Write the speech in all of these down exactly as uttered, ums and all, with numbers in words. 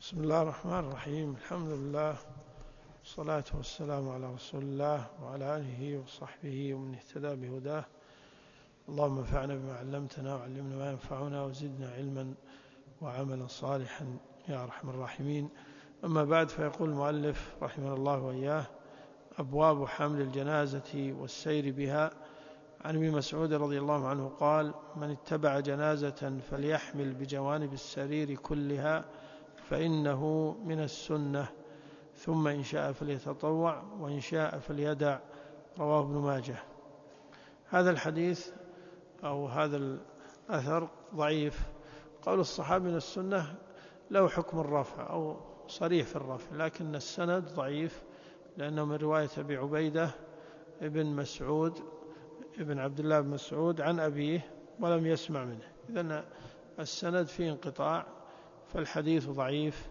بسم الله الرحمن الرحيم. الحمد لله والصلاة والسلام على رسول الله وعلى آله وصحبه ومن اهتدى بهداه. اللهم انفعنا بما علمتنا وعلمنا ما ينفعنا وزدنا علما وعملا صالحا يا أرحم الراحمين. أما بعد، فيقول المؤلف رحمه الله وإياه: أبواب حمل الجنازة والسير بها. عن ابن مسعود رضي الله عنه قال: من اتبع جنازة فليحمل بجوانب السرير كلها فإنه من السنة، ثم إن شاء فليتطوع وإن شاء فليدع. رواه ابن ماجه. هذا الحديث أو هذا الأثر ضعيف. قول الصحابي من السنة له حكم الرفع أو صريح في الرفع، لكن السند ضعيف لأنه من رواية أبي عبيدة ابن مسعود ابن عبد الله بن مسعود عن أبيه ولم يسمع منه، إذن السند فيه انقطاع، فالحديث ضعيف.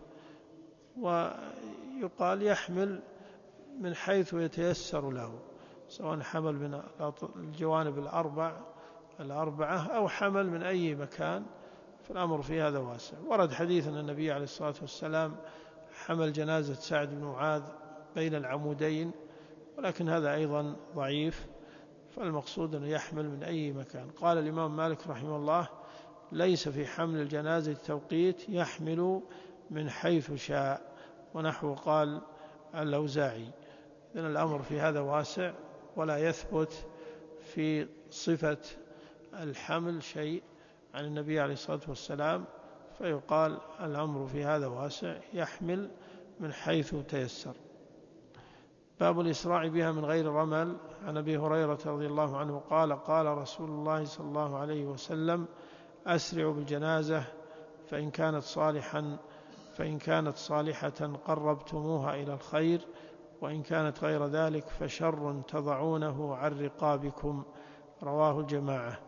ويقال يحمل من حيث يتيسر له، سواء حمل من الجوانب الأربع الأربعة أو حمل من أي مكان، فالأمر في هذا واسع. ورد حديث أن النبي عليه الصلاة والسلام حمل جنازة سعد بن معاذ بين العمودين، ولكن هذا أيضا ضعيف، فالمقصود أنه يحمل من أي مكان. قال الإمام مالك رحمه الله: ليس في حمل الجنازة توقيت، يحمل من حيث شاء، ونحو قال الأوزاعي. إذن الأمر في هذا واسع، ولا يثبت في صفة الحمل شيء عن النبي عليه الصلاة والسلام، فيقال الأمر في هذا واسع، يحمل من حيث تيسر. باب الإسراع بها من غير رمل. عن أبي هريرة رضي الله عنه قال: قال رسول الله صلى الله عليه وسلم: أسرعوا بالجنازة فإن كانت صالحا فإن كانت صالحة قربتموها إلى الخير، وإن كانت غير ذلك فشر تضعونه عن رقابكم. رواه الجماعة.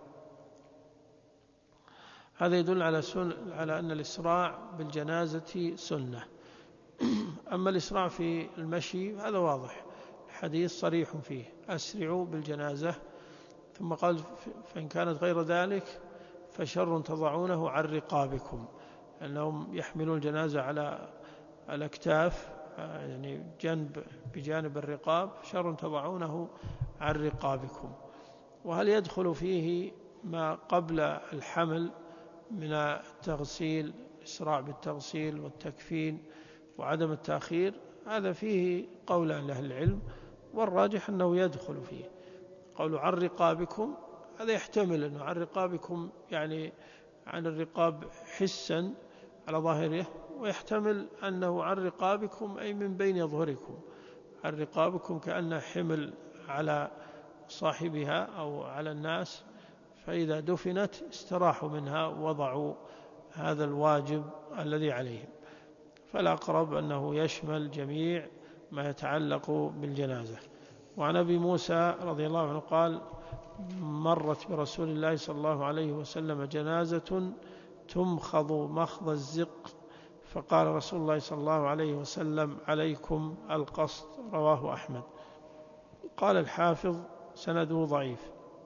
هذا يدل على, سن... على أن الإسراع بالجنازة سنة. أما الإسراع في المشي هذا واضح، الحديث صريح فيه: أسرعوا بالجنازة، ثم قال: فإن كانت غير ذلك فشر تضعونه عن رقابكم، أنهم يحملون الجنازة على الأكتاف، يعني جنب بجانب الرقاب، شر تضعونه عن رقابكم. وهل يدخل فيه ما قبل الحمل من التغسيل، الإسراع بالتغسيل والتكفين وعدم التأخير؟ هذا فيه قولان لأهل العلم، والراجح أنه يدخل فيه. قولوا عن رقابكم هذا يحتمل أنه عن رقابكم يعني عن الرقاب حسا على ظاهره، ويحتمل أنه عن رقابكم أي من بين ظهركم، عن رقابكم كأنه حمل على صاحبها أو على الناس، فإذا دفنت استراحوا منها ووضعوا هذا الواجب الذي عليهم. فالأقرب أنه يشمل جميع ما يتعلق بالجنازة. وعن أبي موسى رضي الله عنه قال: مرت برسول الله صلى الله عليه وسلم جنازة تمخض مخض الزق، فقال رسول الله صلى الله عليه وسلم: عليكم القصد. رواه أحمد. قال الحافظ: سنده ضعيف.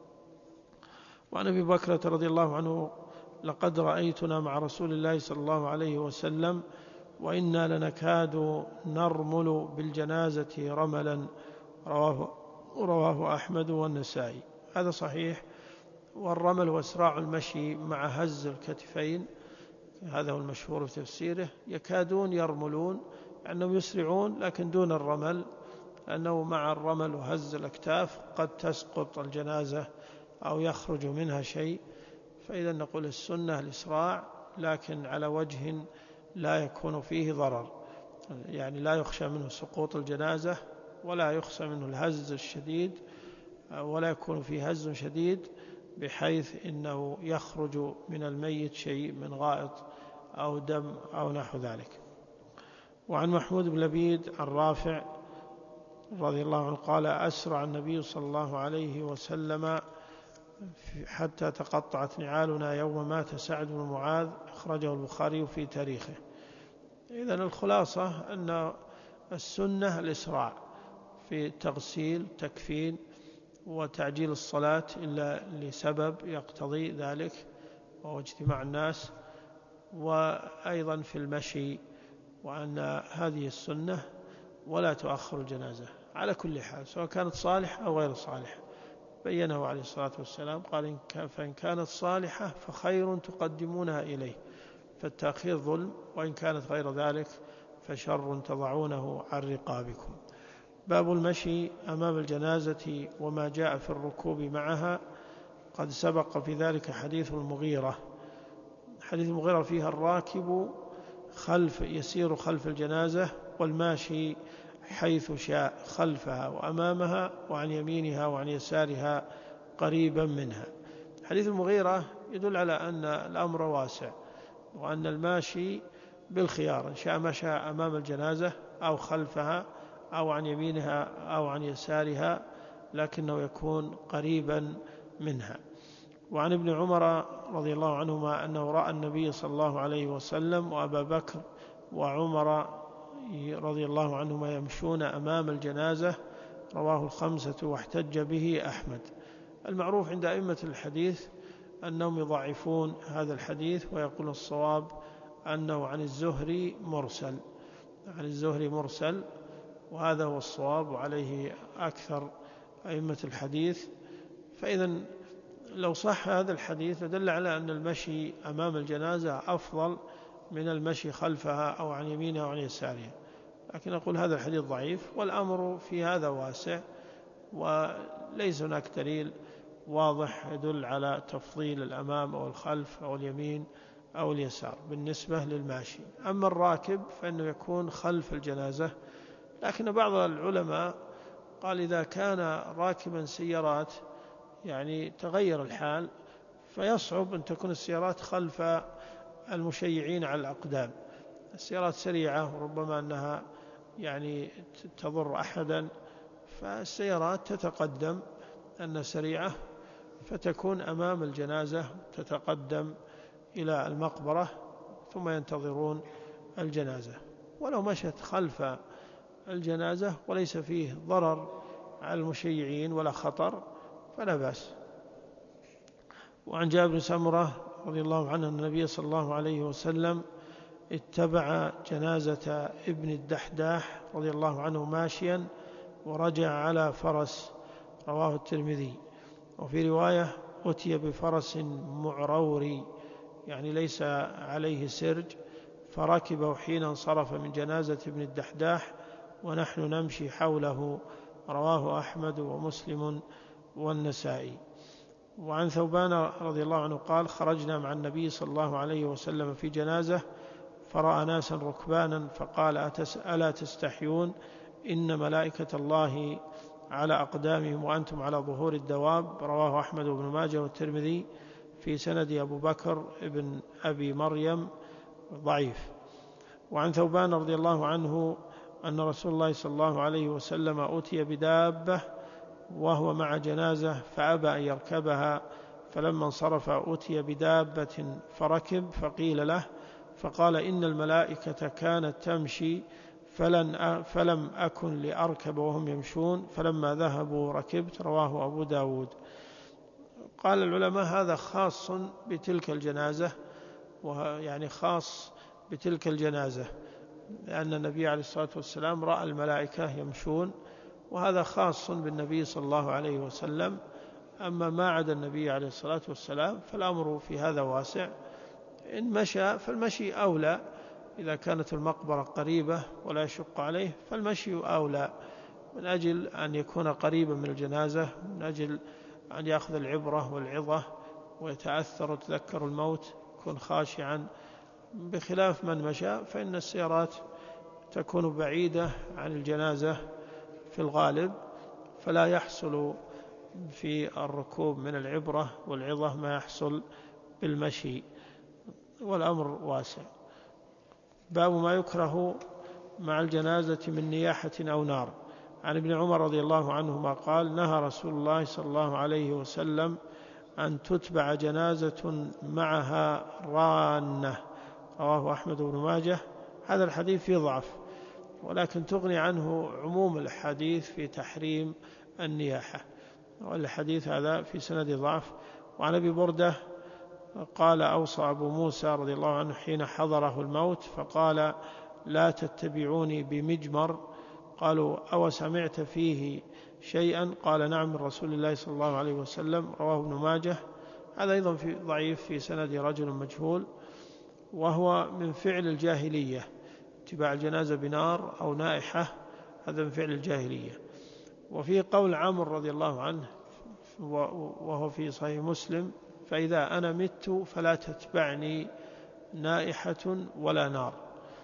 وعن أبي بكرة رضي الله عنه: لقد رأيتنا مع رسول الله صلى الله عليه وسلم وإنا لنكاد نرمل بالجنازة رملا. رواه, رواه أحمد والنسائي. هذا صحيح. والرمل هو إسراع المشي مع هز الكتفين، هذا هو المشهور في تفسيره. يكادون يرملون لأنهم يسرعون، لكن دون الرمل، لأنه مع الرمل وهز الأكتاف قد تسقط الجنازة أو يخرج منها شيء. فإذا نقول السنة الإسراع، لكن على وجه لا يكون فيه ضرر، يعني لا يخشى منه سقوط الجنازة، ولا يخشى منه الهز الشديد، ولا يكون فيه هز شديد بحيث إنه يخرج من الميت شيء من غائط أو دم أو نحو ذلك. وعن محمود بن لبيد الرافع رضي الله عنه قال: أسرع النبي صلى الله عليه وسلم حتى تقطعت نعالنا يوم مات سعد بن معاذ. أخرجه البخاري في تاريخه. إذن الخلاصة أن السنة الإسراع في التغسيل، تكفين، وتعجيل الصلاة إلا لسبب يقتضي ذلك وهو اجتماع الناس، وأيضا في المشي وأن هذه السنة ولا تؤخر الجنازة على كل حال سواء كانت صالحة أو غير صالحة. بينه عليه الصلاة والسلام قال فإن كانت صالحة فخير تقدمونها إليه فالتأخير ظلم، وإن كانت غير ذلك فشر تضعونه عن رقابكم. باب المشي أمام الجنازة وما جاء في الركوب معها. قد سبق في ذلك حديث المغيرة. حديث المغيرة فيها الراكب خلف يسير خلف الجنازة والماشي حيث شاء خلفها وأمامها وعن يمينها وعن يسارها قريبا منها. حديث المغيرة يدل على أن الأمر واسع، وأن الماشي بالخيار إن شاء مشى أمام الجنازة أو خلفها أو عن يمينها أو عن يسارها، لكنه يكون قريبا منها. وعن ابن عمر رضي الله عنهما أنه رأى النبي صلى الله عليه وسلم وأبا بكر وعمر رضي الله عنهما يمشون أمام الجنازة، رواه الخمسة واحتج به أحمد. المعروف عند أئمة الحديث أنهم يضعفون هذا الحديث ويقول الصواب أنه عن الزهري مرسل، عن الزهري مرسل، وهذا هو الصواب وعليه أكثر أئمة الحديث. فإذا لو صح هذا الحديث دل على أن المشي أمام الجنازة أفضل من المشي خلفها أو عن يمينها أو عن يسارها، لكن أقول هذا الحديث ضعيف، والأمر في هذا واسع، وليس هناك دليل واضح يدل على تفضيل الأمام أو الخلف أو اليمين أو اليسار بالنسبة للماشي. أما الراكب فإنه يكون خلف الجنازة، لكن بعض العلماء قال إذا كان راكبا سيارات يعني تغير الحال فيصعب أن تكون السيارات خلف المشيعين على الأقدام. السيارات سريعة وربما أنها يعني تضر أحدا، فالسيارات تتقدم أن سريعة فتكون أمام الجنازة تتقدم إلى المقبرة ثم ينتظرون الجنازة. ولو مشت خلف الجنازة وليس فيه ضرر على المشيعين ولا خطر فلا بأس. وعن جابر بن سمرة رضي الله عنه أن النبي صلى الله عليه وسلم اتبع جنازة ابن الدحداح رضي الله عنه ماشيا ورجع على فرس، رواه الترمذي. وفي رواية أتي بفرس معروري يعني ليس عليه سرج، فركبه حين انصرف من جنازة ابن الدحداح ونحن نمشي حوله، رواه أحمد ومسلم والنسائي. وعن ثوبان رضي الله عنه قال خرجنا مع النبي صلى الله عليه وسلم في جنازة فرأى ناسا ركبانا فقال ألا تستحيون إن ملائكة الله على أقدامهم وأنتم على ظهور الدواب، رواه أحمد بن ماجه والترمذي. في سند أبو بكر ابن أبي مريم ضعيف. وعن ثوبان رضي الله عنه أن رسول الله صلى الله عليه وسلم أتي بدابة وهو مع جنازة فأبى أن يركبها، فلما انصرف أتي بدابة فركب فقيل له فقال إن الملائكة كانت تمشي فلن فلم أكن لأركب وهم يمشون، فلما ذهبوا ركبت، رواه أبو داود. قال العلماء هذا خاص بتلك الجنازة، ويعني خاص بتلك الجنازة لأن النبي عليه الصلاة والسلام رأى الملائكة يمشون، وهذا خاص بالنبي صلى الله عليه وسلم. أما ما عدا النبي عليه الصلاة والسلام فالأمر في هذا واسع، إن مشى فالمشي أولى، إذا كانت المقبرة قريبة ولا يشق عليه فالمشي أولى من أجل أن يكون قريبا من الجنازة، من أجل أن يأخذ العبرة والعظة ويتأثر وتذكر الموت، يكون خاشعا، بخلاف من مشى فإن السيارات تكون بعيدة عن الجنازة في الغالب، فلا يحصل في الركوب من العبرة والعظة ما يحصل بالمشي، والأمر واسع. باب ما يكره مع الجنازة من نياحة أو نار. عن ابن عمر رضي الله عنهما قال نهى رسول الله صلى الله عليه وسلم أن تتبع جنازة معها رانة، رواه أحمد بن ماجه. هذا الحديث فيه ضعف، ولكن تغني عنه عموم الحديث في تحريم النياحة، والحديث هذا في سند ضعف. وعن أبي بردة قال أوصى أبو موسى رضي الله عنه حين حضره الموت فقال لا تتبعوني بمجمر، قالوا أو سمعت فيه شيئا؟ قال نعم من رسول الله صلى الله عليه وسلم، رواه ابن ماجه. هذا أيضا في ضعيف في سند رجل مجهول، وهو من فعل الجاهلية، اتباع الجنازة بنار أو نائحة، هذا من فعل الجاهلية. وفي قول عمرو رضي الله عنه وهو في صحيح مسلم: فإذا أنا مت فلا تتبعني نائحة ولا نار.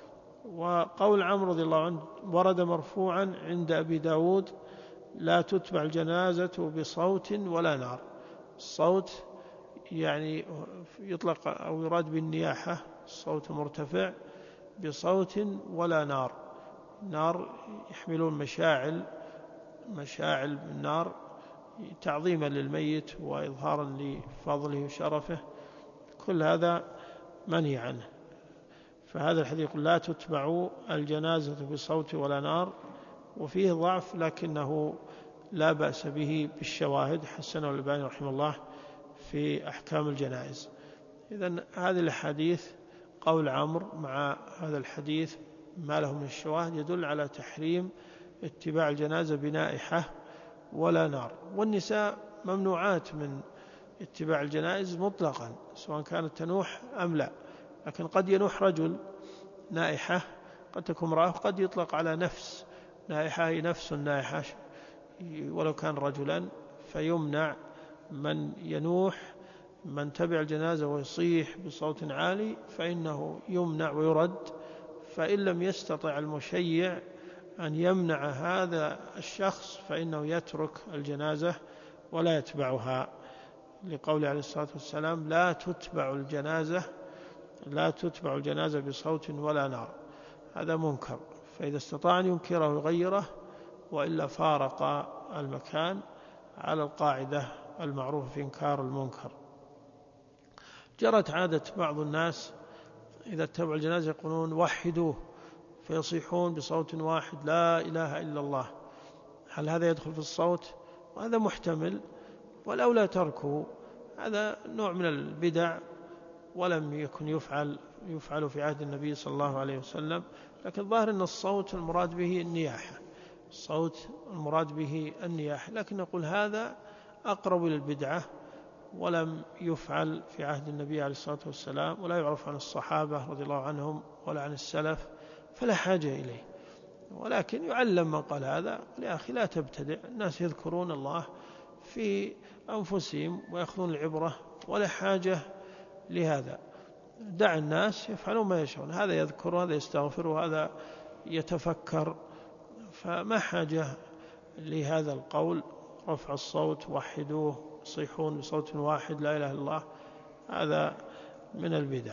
وقول عمرو رضي الله عنه ورد مرفوعا عند أبي داود: لا تتبع الجنازة بصوت ولا نار. الصوت يعني يطلق أو يراد بالنياحة، الصوت مرتفع، بصوت ولا نار. نار يحملون مشاعل مشاعل بالنار تعظيما للميت وإظهارا لفضله وشرفه، كل هذا منهي عنه. فهذا الحديث يقول: لا تتبع الجنازة بصوت ولا نار، وفيه ضعف لكنه لا بأس به بالشواهد، حسنه الألباني رحمه الله في أحكام الجنائز. إذن هذه الحديث قول عمرو مع هذا الحديث ما له من الشواهد يدل على تحريم اتباع الجنازة بنائحة ولا نار. والنساء ممنوعات من اتباع الجنائز مطلقا، سواء كانت تنوح أم لا. لكن قد ينوح رجل نائحة، قد تكون امرأة، قد يطلق على نفس نائحة هي نفس نائحة ولو كان رجلا، فيمنع من ينوح من تبع الجنازة ويصيح بصوت عالي، فإنه يمنع ويرد. فإن لم يستطع المشيع أن يمنع هذا الشخص فإنه يترك الجنازة ولا يتبعها، لقوله عليه الصلاة والسلام: لا تتبع الجنازة لا تتبع الجنازة بصوت ولا نار. هذا منكر، فإذا استطاع أن ينكره يغيره، وإلا فارق المكان على القاعدة المعروفة في إنكار المنكر. جرت عادة بعض الناس إذا اتبعوا الجنازة يقولون: وحدوه، فيصيحون بصوت واحد: لا إله إلا الله. هل هذا يدخل في الصوت؟ وهذا محتمل، والأولى تركه. هذا نوع من البدع، ولم يكن يفعل يفعل في عهد النبي صلى الله عليه وسلم. لكن الظاهر أن الصوت المراد به النياحة، الصوت المراد به النياحة، لكن نقول هذا أقرب للبدعة، ولم يفعل في عهد النبي عليه الصلاة والسلام، ولا يعرف عن الصحابة رضي الله عنهم ولا عن السلف، فلا حاجة إليه. ولكن يعلم من قال هذا: يا أخي لا تبتدع، الناس يذكرون الله في أنفسهم ويأخذون العبرة، ولا حاجة لهذا. دع الناس يفعلون ما يشاءون، هذا يذكر وهذا يستغفر وهذا يتفكر، فما حاجة لهذا القول: رفع الصوت، وحدوه، يصيحون بصوت واحد لا إله إلا الله. هذا من البدع.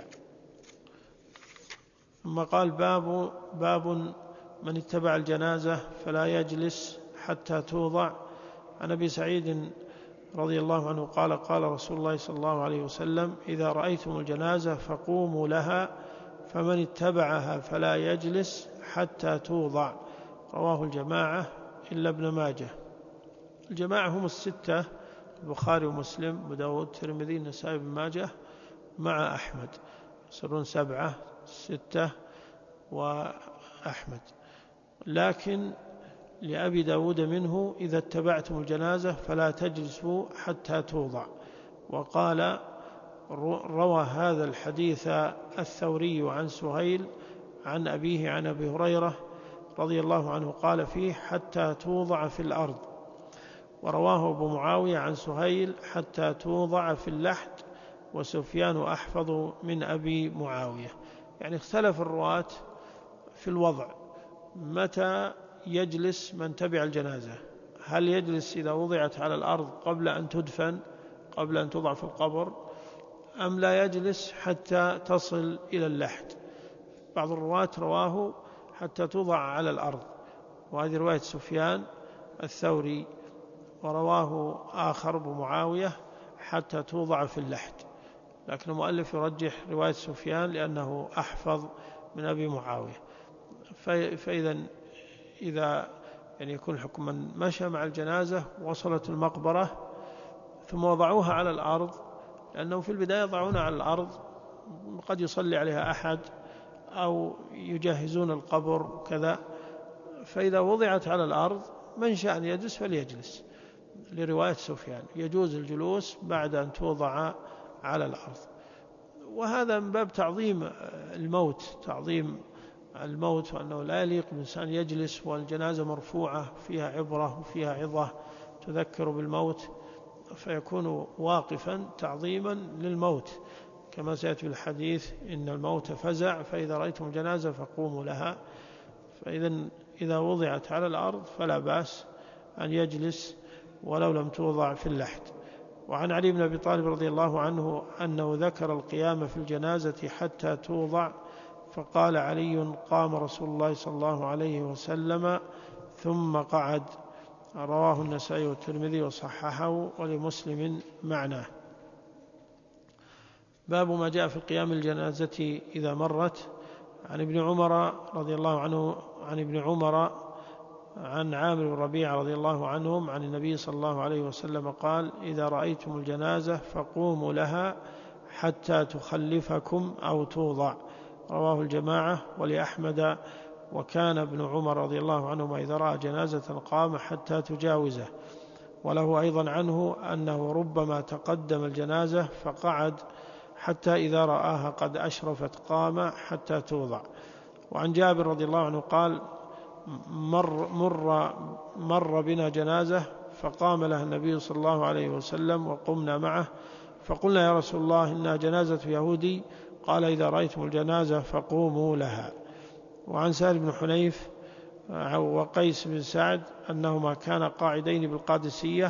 ثم قال: باب باب من اتبع الجنازة فلا يجلس حتى توضع. عن أبي سعيد رضي الله عنه قال: قال رسول الله صلى الله عليه وسلم: إذا رأيتم الجنازة فقوموا لها، فمن اتبعها فلا يجلس حتى توضع. رواه الجماعة إلا ابن ماجه. الجماعة هم الستة: البخاري ومسلم وأبو داود والترمذي والنسائي وابن ماجه مع أحمد، يصيرون سبعة، ستة وأحمد. لكن لأبي داود منه: إذا اتبعتم الجنازة فلا تجلسوا حتى توضع. وقال: روى هذا الحديث الثوري عن سهيل عن أبيه عن أبي هريرة رضي الله عنه قال فيه: حتى توضع في الأرض. ورواه أبو معاوية عن سهيل: حتى توضع في اللحد. وسفيان أحفظ من أبي معاوية. يعني اختلف الرواة في الوضع، متى يجلس من تبع الجنازة؟ هل يجلس إذا وضعت على الأرض قبل أن تدفن، قبل أن توضع في القبر، أم لا يجلس حتى تصل إلى اللحد؟ بعض الرواة رواه حتى توضع على الأرض، وهذه رواية سفيان الثوري. ورواه آخر بمعاوية حتى توضع في اللحد، لكن المؤلف يرجح رواية سفيان لأنه أحفظ من أبي معاوية. فإذا إذا يعني يكون حكم من مشى مع الجنازة وصلت المقبرة ثم وضعوها على الأرض، لأنه في البداية يضعونها على الأرض، قد يصلي عليها أحد أو يجهزون القبر كذا، فإذا وضعت على الأرض من شاء أن يجلس فليجلس، لرواية سفيان يجوز الجلوس بعد أن توضع على الأرض. وهذا من باب تعظيم الموت، تعظيم الموت، وأنه لا يليق بالإنسان يجلس والجنازة مرفوعة فيها عبرة وفيها عظة تذكر بالموت، فيكون واقفا تعظيما للموت، كما سيأتي في الحديث إن الموت فزع فإذا رأيتم الجنازة فقوموا لها. فإذا إذا وضعت على الأرض فلا بأس أن يجلس ولو لم توضع في اللحد. وعن علي بن أبي طالب رضي الله عنه أنه ذكر القيام في الجنازة حتى توضع، فقال علي: قام رسول الله صلى الله عليه وسلم ثم قعد. رواه النسائي والترمذي وصححه، ولمسلم معناه. باب ما جاء في قيام الجنازة إذا مرت. عن ابن عمر رضي الله عنه عن ابن عمر عن عامر بن ربيعة رضي الله عنهم عن النبي صلى الله عليه وسلم قال: إذا رأيتم الجنازة فقوموا لها حتى تخلفكم أو توضع. رواه الجماعة ولأحمد: وكان ابن عمر رضي الله عنهما إذا رأى جنازة قام حتى تجاوزه. وله أيضا عنه أنه ربما تقدم الجنازة فقعد حتى إذا رآها قد أشرفت قام حتى توضع. وعن جابر رضي الله عنه قال: مر, مر, مر بنا جنازة فقام لها النبي صلى الله عليه وسلم وقمنا معه، فقلنا: يا رسول الله إنها جنازة يهودي. قال: إذا رأيتم الجنازة فقوموا لها. وعن سهل بن حنيف وقيس بن سعد أنهما كانا قاعدين بالقادسية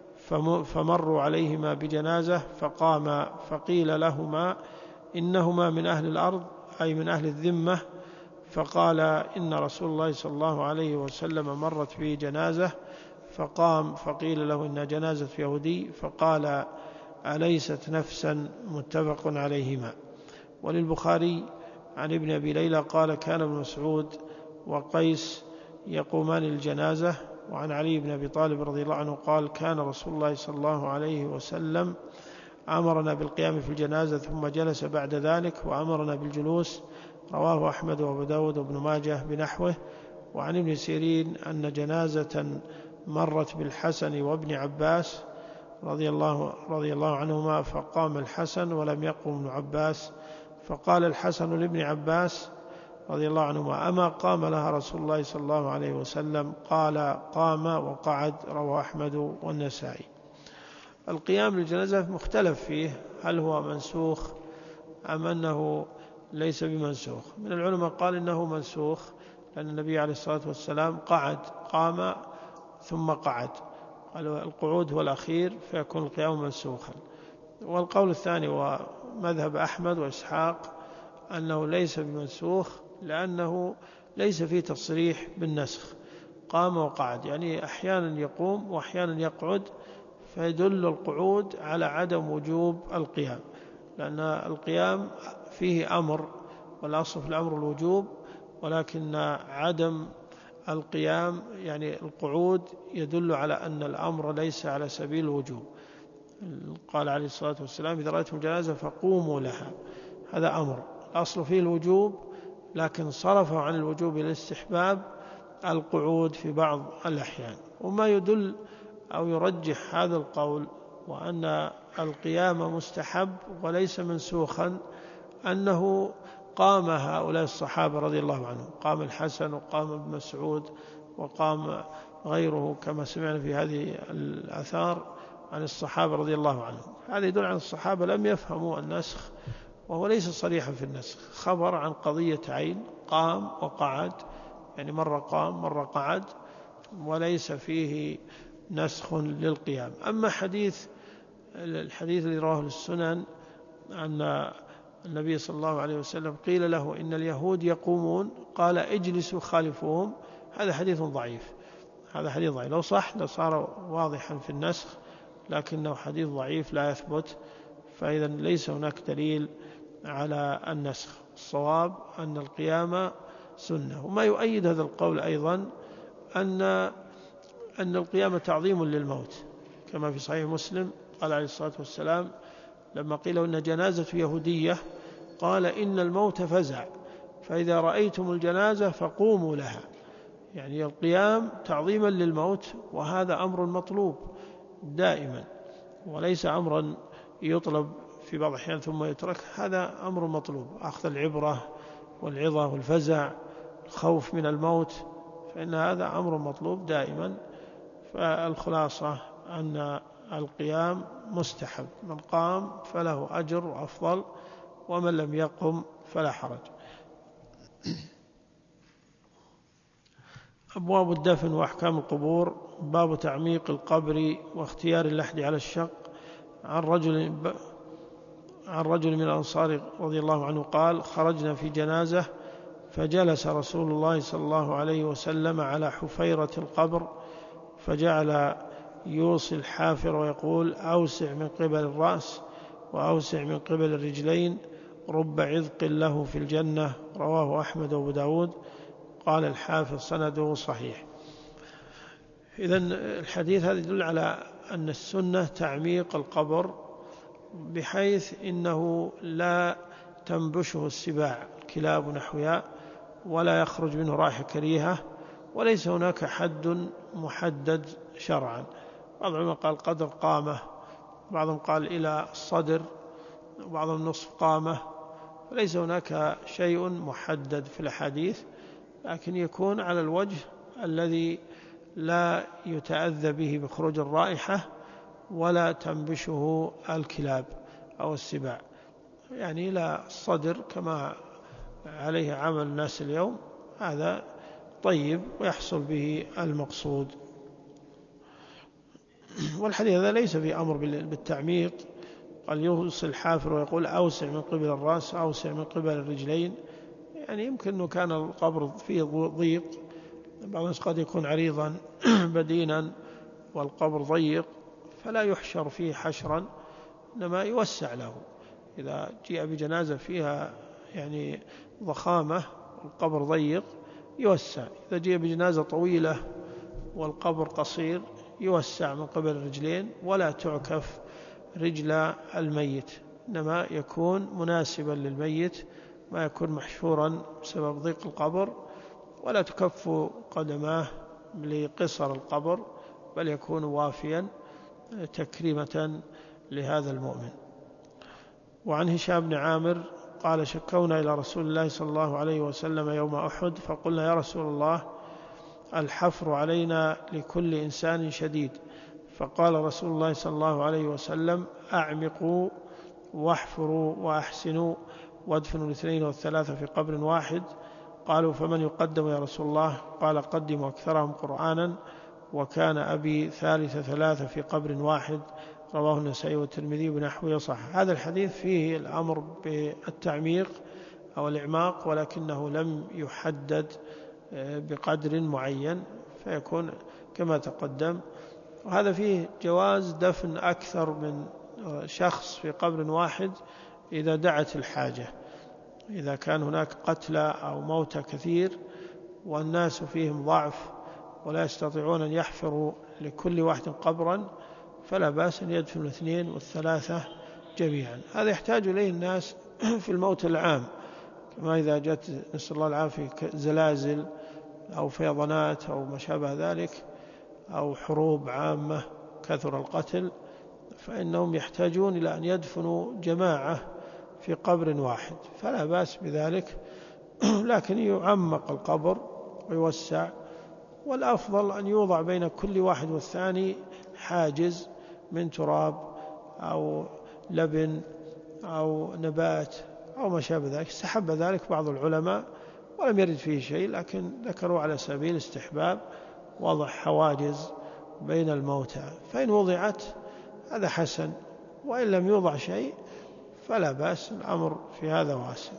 فمروا عليهما بجنازة فقام، فقيل لهما: إنهما من أهل الأرض، أي من أهل الذمة. فقال: إن رسول الله صلى الله عليه وسلم مرت به جنازة فقام، فقيل له: إن جنازة يهودي. فقال: أليست نفسا؟ متفق عليهما. وللبخاري عن ابن أبي ليلى قال: كان ابن مسعود وقيس يقومان الجنازة. وعن علي بن أبي طالب رضي الله عنه قال: كان رسول الله صلى الله عليه وسلم أمرنا بالقيام في الجنازة ثم جلس بعد ذلك وأمرنا بالجلوس. رواه أحمد وأبو داود وابن ماجه بنحوه. وعن ابن سيرين أن جنازة مرت بالحسن وابن عباس رضي الله, رضي الله عنهما فقام الحسن ولم يقم ابن عباس، فقال الحسن لابن عباس رضي الله عنهما: أما قام لها رسول الله صلى الله عليه وسلم؟ قال: قام وقعد. رواه أحمد والنسائي. القيام للجنازة مختلف فيه، هل هو منسوخ أم أنه ليس بمنسوخ؟ من العلماء قال إنه منسوخ، لأن النبي عليه الصلاة والسلام قعد، قام ثم قعد، القعود هو الأخير فيكون القيام منسوخا. والقول الثاني ومذهب أحمد وإسحاق أنه ليس بمنسوخ، لأنه ليس فيه تصريح بالنسخ، قام وقعد، يعني أحيانا يقوم وأحيانا يقعد، فيدل القعود على عدم وجوب القيام، لأن القيام فيه أمر والأصل في الأمر الوجوب، ولكن عدم القيام يعني القعود يدل على أن الأمر ليس على سبيل الوجوب. قال عليه الصلاة والسلام: إذا رأيتم جنازة فقوموا لها، هذا أمر الأصل فيه الوجوب، لكن صرفه عن الوجوب إلى الاستحباب القعود في بعض الأحيان. وما يدل أو يرجح هذا القول وأن القيام مستحب وليس منسوخا أنه قام هؤلاء الصحابة رضي الله عنهم، قام الحسن وقام ابن مسعود وقام غيره كما سمعنا في هذه الآثار عن الصحابة رضي الله عنهم. هذا يدل عن الصحابة لم يفهموا النسخ، وهو ليس صريحا في النسخ، خبر عن قضية عين، قام وقعد، يعني مرة قام مرة قعد، وليس فيه نسخ للقيام. أما حديث الحديث الذي رواه السنن أن النبي صلى الله عليه وسلم قيل له: إن اليهود يقومون، قال: اجلسوا خالفوهم، هذا حديث ضعيف، هذا حديث ضعيف، لو صح لصار واضحا في النسخ، لكنه حديث ضعيف لا يثبت، فإذا ليس هناك دليل على النسخ. الصواب أن القيام سنة. وما يؤيد هذا القول أيضا أن أن القيام تعظيم للموت، كما في صحيح مسلم قال عليه الصلاة والسلام لما قيل إن جنازة يهودية قال: إن الموت فزع فإذا رأيتم الجنازة فقوموا لها، يعني القيام تعظيما للموت، وهذا أمر مطلوب دائما، وليس أمرا يطلب في بعض الأحيان ثم يترك، هذا أمر مطلوب، أخذ العبرة والعظة والفزع، الخوف من الموت، فإن هذا أمر مطلوب دائما. فالخلاصة أن القيام مستحب، من قام فله أجر وأفضل، ومن لم يقم فلا حرج. أبواب الدفن وأحكام القبور. باب تعميق القبر واختيار اللحد على الشق. عن رجل عن رجل من الأنصار رضي الله عنه قال: خرجنا في جنازة فجلس رسول الله صلى الله عليه وسلم على حفيرة القبر، فجعل يوصي الحافر ويقول: أوسع من قبل الرأس وأوسع من قبل الرجلين، رب عذق له في الجنة. رواه أحمد وأبو داود. قال الحافظ: سنده صحيح. إذن الحديث هذا يدل على أن السنة تعميق القبر، بحيث إنه لا تنبشه السباع الكلاب ونحوها، ولا يخرج منه رائحة كريهة، وليس هناك حد محدد شرعا. بعض العلماء قال قدر قامة، بعضهم قال إلى الصدر، وبعضهم نصف قامة، فليس هناك شيء محدد في الحديث، لكن يكون على الوجه الذي لا يتأذى به بخروج الرائحة ولا تنبشه الكلاب أو السباع، يعني إلى الصدر كما عليه عمل الناس اليوم، هذا طيب ويحصل به المقصود. والحديث هذا ليس في أمر بالتعميق. قال: يوصي الحافر ويقول: أوسع من قبل الرأس أوسع من قبل الرجلين، يعني يمكن أنه كان القبر فيه ضيق، بعض الناس قد يكون عريضا بدينا والقبر ضيق، فلا يحشر فيه حشرا، إنما يوسع له. إذا جاء بجنازة فيها يعني ضخامة والقبر ضيق يوسع، إذا جاء بجنازة طويلة والقبر قصير يوسع من قبل الرجلين، ولا تعكف رجل الميت، إنما يكون مناسبا للميت، ما يكون محشورا بسبب ضيق القبر، ولا تكف قدماه لقصر القبر، بل يكون وافيا تكريمة لهذا المؤمن. وعن هشام بن عامر قال: شكونا إلى رسول الله صلى الله عليه وسلم يوم أحد، فقلنا: يا رسول الله، الحفر علينا لكل إنسان شديد. فقال رسول الله صلى الله عليه وسلم: أعمقوا واحفروا وأحسنوا وادفنوا الاثنين والثلاثة في قبر واحد. قالوا: فمن يقدم يا رسول الله؟ قال: قدموا أكثرهم قرآنا، وكان أبي ثالث ثلاثة في قبر واحد. رواه النسائي والترمذي بنحوه صح. هذا الحديث فيه الأمر بالتعميق أو الإعماق، ولكنه لم يحدد بقدر معين، فيكون كما تقدم. وهذا فيه جواز دفن أكثر من شخص في قبر واحد إذا دعت الحاجة، إذا كان هناك قتلى أو موتى كثير والناس فيهم ضعف ولا يستطيعون أن يحفروا لكل واحد قبرا، فلا بأس أن يدفن الاثنين والثلاثة جميعا. هذا يحتاج إليه الناس في الموت العام، كما إذا جاءت نسأل الله العافية زلازل أو فيضانات أو ما شابه ذلك، أو حروب عامة كثر القتل، فإنهم يحتاجون إلى أن يدفنوا جماعة في قبر واحد، فلا بأس بذلك، لكن يعمق القبر ويوسع، والأفضل أن يوضع بين كل واحد والثاني حاجز من تراب أو لبن أو نبات أو ما شابه ذلك. استحب ذلك بعض العلماء ولم يرد فيه شيء، لكن ذكروا على سبيل استحباب وضع حواجز بين الموتى، فإن وضعت هذا حسن، وإن لم يوضع شيء فلا بأس، الأمر في هذا واسع.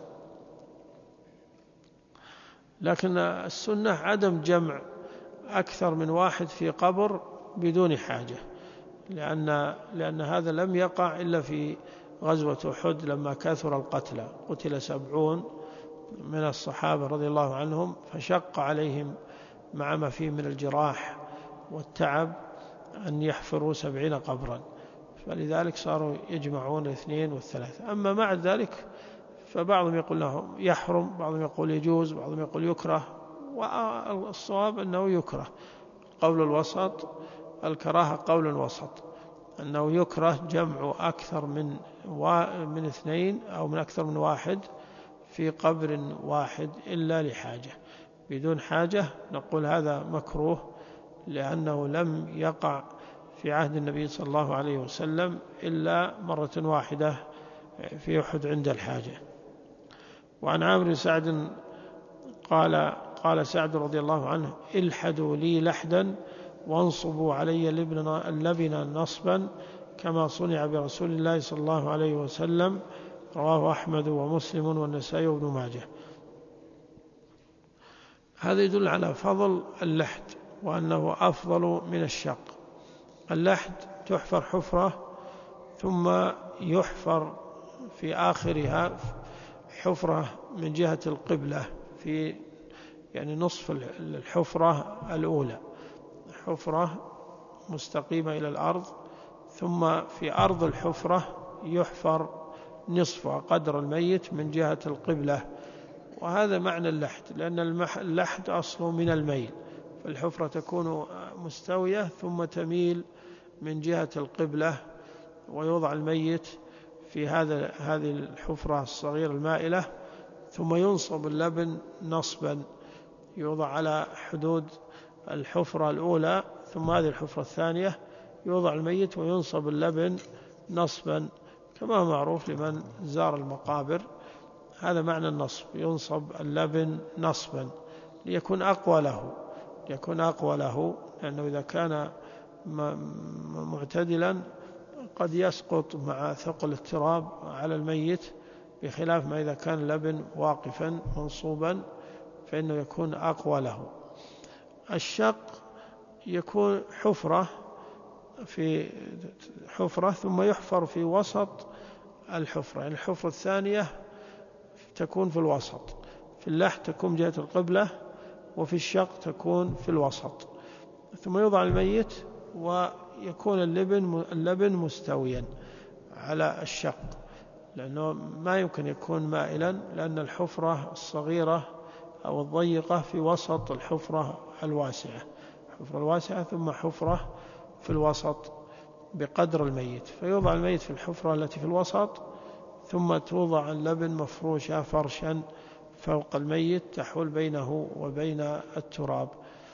لكن السنة عدم جمع أكثر من واحد في قبر بدون حاجة، لأن, لأن هذا لم يقع إلا في غزوة أحد لما كثر القتلى، قتل سبعون من الصحابة رضي الله عنهم، فشق عليهم مع ما فيه من الجراح والتعب أن يحفروا سبعين قبرا، فلذلك صاروا يجمعون الاثنين والثلاثة. أما مع ذلك فبعضهم يقول له يحرم، بعضهم يقول يجوز، بعضهم يقول يكره، والصواب أنه يكره. قول الوسط الكراهة قول وسط، أنه يكره جمع أكثر من من اثنين أو من أكثر من واحد في قبر واحد إلا لحاجة. بدون حاجة نقول هذا مكروه، لأنه لم يقع في عهد النبي صلى الله عليه وسلم إلا مرة واحدة في أحد عند الحاجة. وعن عامر بن سعد قال قال سعد رضي الله عنه: الحدوا لي لحدا وانصبوا علي اللبن نصبا كما صنع برسول الله صلى الله عليه وسلم. رواه أحمد ومسلم والنسائي وابن ماجه. هذا يدل على فضل اللحد وأنه أفضل من الشق. اللحد تحفر حفرة ثم يحفر في آخرها حفرة من جهة القبلة، في يعني نصف الحفرة الأولى حفرة مستقيمة إلى الأرض، ثم في أرض الحفرة يحفر نصفها قدر الميت من جهة القبلة. وهذا معنى اللحد، لأن اللحد أصله من الميل، فالحفرة تكون مستوية ثم تميل من جهة القبلة، ويوضع الميت في هذا هذه الحفرة الصغيرة المائلة، ثم ينصب اللبن نصبا، يوضع على حدود الحفرة الأولى، ثم هذه الحفرة الثانية يوضع الميت وينصب اللبن نصبا، كما هو معروف لمن زار المقابر. هذا معنى النصب، ينصب اللبن نصبا ليكون أقوى له ليكون أقوى له لأنه إذا كان معتدلا قد يسقط مع ثقل التراب على الميت، بخلاف ما إذا كان اللبن واقفا منصوبا فإنه يكون أقوى له. الشق يكون حفرة في حفرة ثم يحفر في وسط الحفرة، يعني الحفرة الثانية تكون في الوسط. في اللحد تكون جهة القبلة، وفي الشق تكون في الوسط، ثم يوضع الميت ويكون اللبن اللبن مستويا على الشق، لأنه ما يمكن يكون مائلا، لأن الحفرة الصغيرة أو الضيقة في وسط الحفرة الواسعة الحفرة الواسعة ثم حفرة في الوسط بقدر الميت، فيوضع الميت في الحفرة التي في الوسط، ثم توضع اللبن مفروشة فرشا فوق الميت تحول بينه وبين التراب.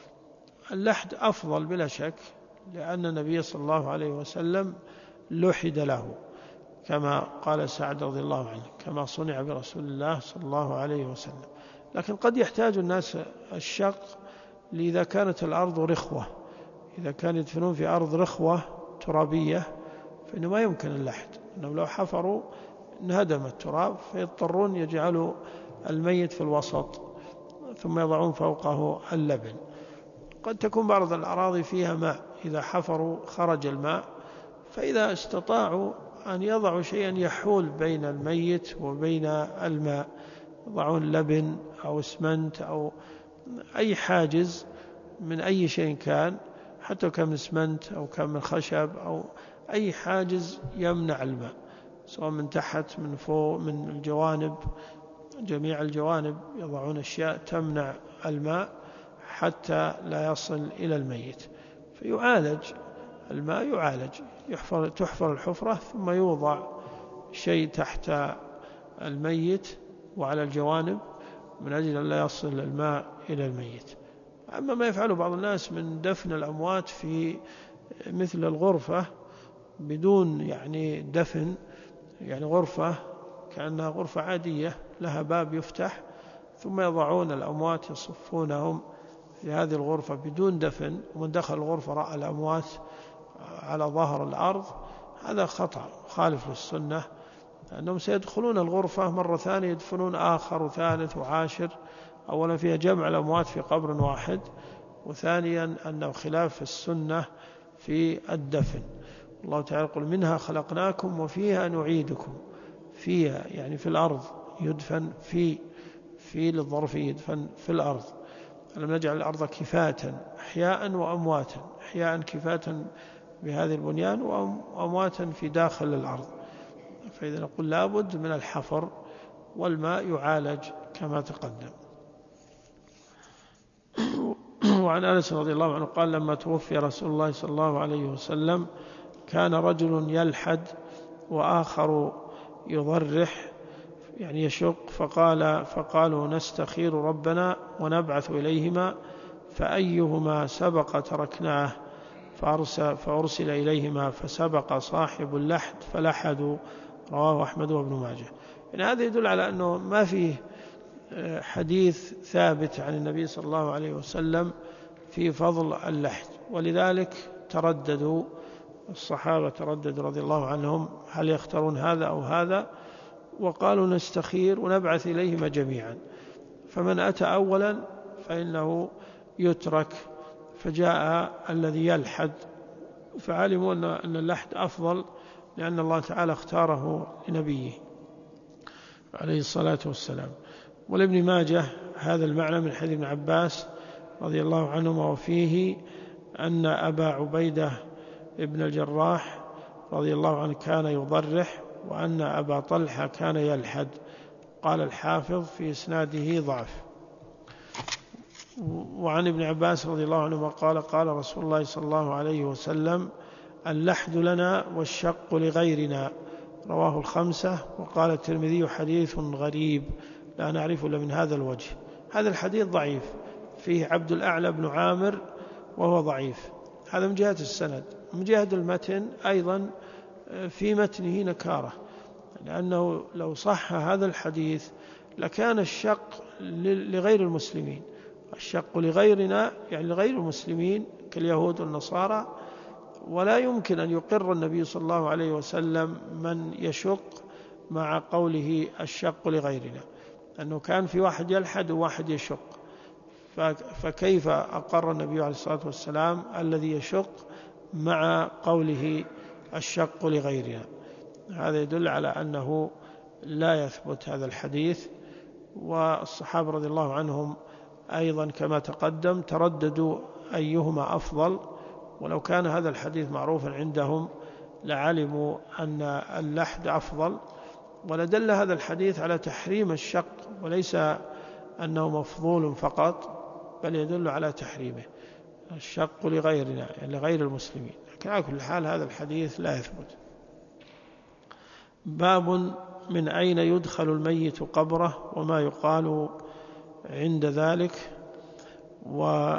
اللحد أفضل بلا شك، لأن النبي صلى الله عليه وسلم لحد له، كما قال سعد رضي الله عنه: كما صنع برسول الله صلى الله عليه وسلم. لكن قد يحتاج الناس الشق لإذا كانت الأرض رخوة، إذا كانوا يدفنون في أرض رخوة ترابية فإنه ما يمكن اللحد، إنهم لو حفروا انهدم التراب، فيضطرون يجعلوا الميت في الوسط ثم يضعون فوقه اللبن. قد تكون بعض الأراضي فيها ماء، إذا حفروا خرج الماء، فإذا استطاعوا أن يضعوا شيئا يحول بين الميت وبين الماء، يضعون لبن أو اسمنت أو أي حاجز من أي شيء كان، حتى كان من اسمنت أو كان من خشب أو أي حاجز يمنع الماء، سواء من تحت من فوق من الجوانب، جميع الجوانب يضعون أشياء تمنع الماء حتى لا يصل إلى الميت، فيعالج الماء يعالج يحفر تحفر الحفرة ثم يوضع شيء تحت الميت وعلى الجوانب من أجل أن لا يصل الماء إلى الميت. أما ما يفعله بعض الناس من دفن الأموات في مثل الغرفة بدون يعني دفن، يعني غرفة كأنها غرفة عادية لها باب يفتح، ثم يضعون الأموات يصفونهم في هذه الغرفة بدون دفن، ومن دخل الغرفة رأى الأموات على ظهر الأرض، هذا خطأ خالف للسنة، أنهم سيدخلون الغرفة مرة ثانية يدفنون آخر وثالث وعاشر. أولا فيها جمع الأموات في قبر واحد، وثانيا أنه خلاف السنة في الدفن. الله تعالى يقول: منها خلقناكم وفيها نعيدكم. فيها يعني في الأرض يدفن في في للظرف يدفن في الأرض. ألم نجعل الأرض كفاة أحياء وأمواتا، أحياء كفاة بهذه البنيان وأمواتا في داخل الأرض. فإذا نقول لابد من الحفر والماء يعالج كما تقدم. وعن أنس رضي الله عنه قال لما توفي رسول الله صلى الله عليه وسلم كان رجل يلحد وآخر يضرح يعني يشق، فقال فقالوا نستخير ربنا ونبعث إليهما فأيهما سبق تركناه، فأرسل, فأرسل إليهما فسبق صاحب اللحد فلحدوا. رواه أحمد وابن ماجه. يعني هذا يدل على أنه ما فيه حديث ثابت عن النبي صلى الله عليه وسلم في فضل اللحد، ولذلك ترددوا الصحابة ترددوا رضي الله عنهم هل يختارون هذا أو هذا، وقالوا نستخير ونبعث إليهما جميعا، فمن أتى أولا فإنه يترك. فجاء الذي يلحد فعلموا أن اللحد أفضل لأن الله تعالى اختاره لنبيه عليه الصلاة والسلام. ولابن ماجه هذا المعنى من حديث ابن عباس رضي الله عنهما، وفيه أن أبا عبيدة ابن الجراح رضي الله عنه كان يضرح، وأن أبا طلحة كان يلحد. قال الحافظ في إسناده ضعف. وعن ابن عباس رضي الله عنهما قال قال رسول الله صلى الله عليه وسلم اللحد لنا والشق لغيرنا. رواه الخمسة. وقال الترمذي حديث غريب لا نعرف إلا من هذا الوجه. هذا الحديث ضعيف، فيه عبد الأعلى بن عامر وهو ضعيف، هذا من جهة السند. من جهة المتن أيضا في متنه نكارة، لأنه لو صح هذا الحديث لكان الشق لغير المسلمين. الشق لغيرنا يعني لغير المسلمين كاليهود والنصارى، ولا يمكن أن يقر النبي صلى الله عليه وسلم من يشق مع قوله الشق لغيرنا، أنه كان في واحد يلحد وواحد يشق، فكيف أقر النبي عليه الصلاة والسلام الذي يشق مع قوله الشق لغيرنا؟ هذا يدل على أنه لا يثبت هذا الحديث. والصحابة رضي الله عنهم أيضا كما تقدم ترددوا أيهما أفضل، ولو كان هذا الحديث معروفا عندهم لعلموا أن اللحد أفضل. ولدل هذا الحديث على تحريم الشق، وليس أنه مفضول فقط، بل يدل على تحريمه الشق لغيرنا يعني لغير المسلمين. لكن على كل حال هذا الحديث لا يثبت. باب من أين يدخل الميت قبره وما يقال عند ذلك، و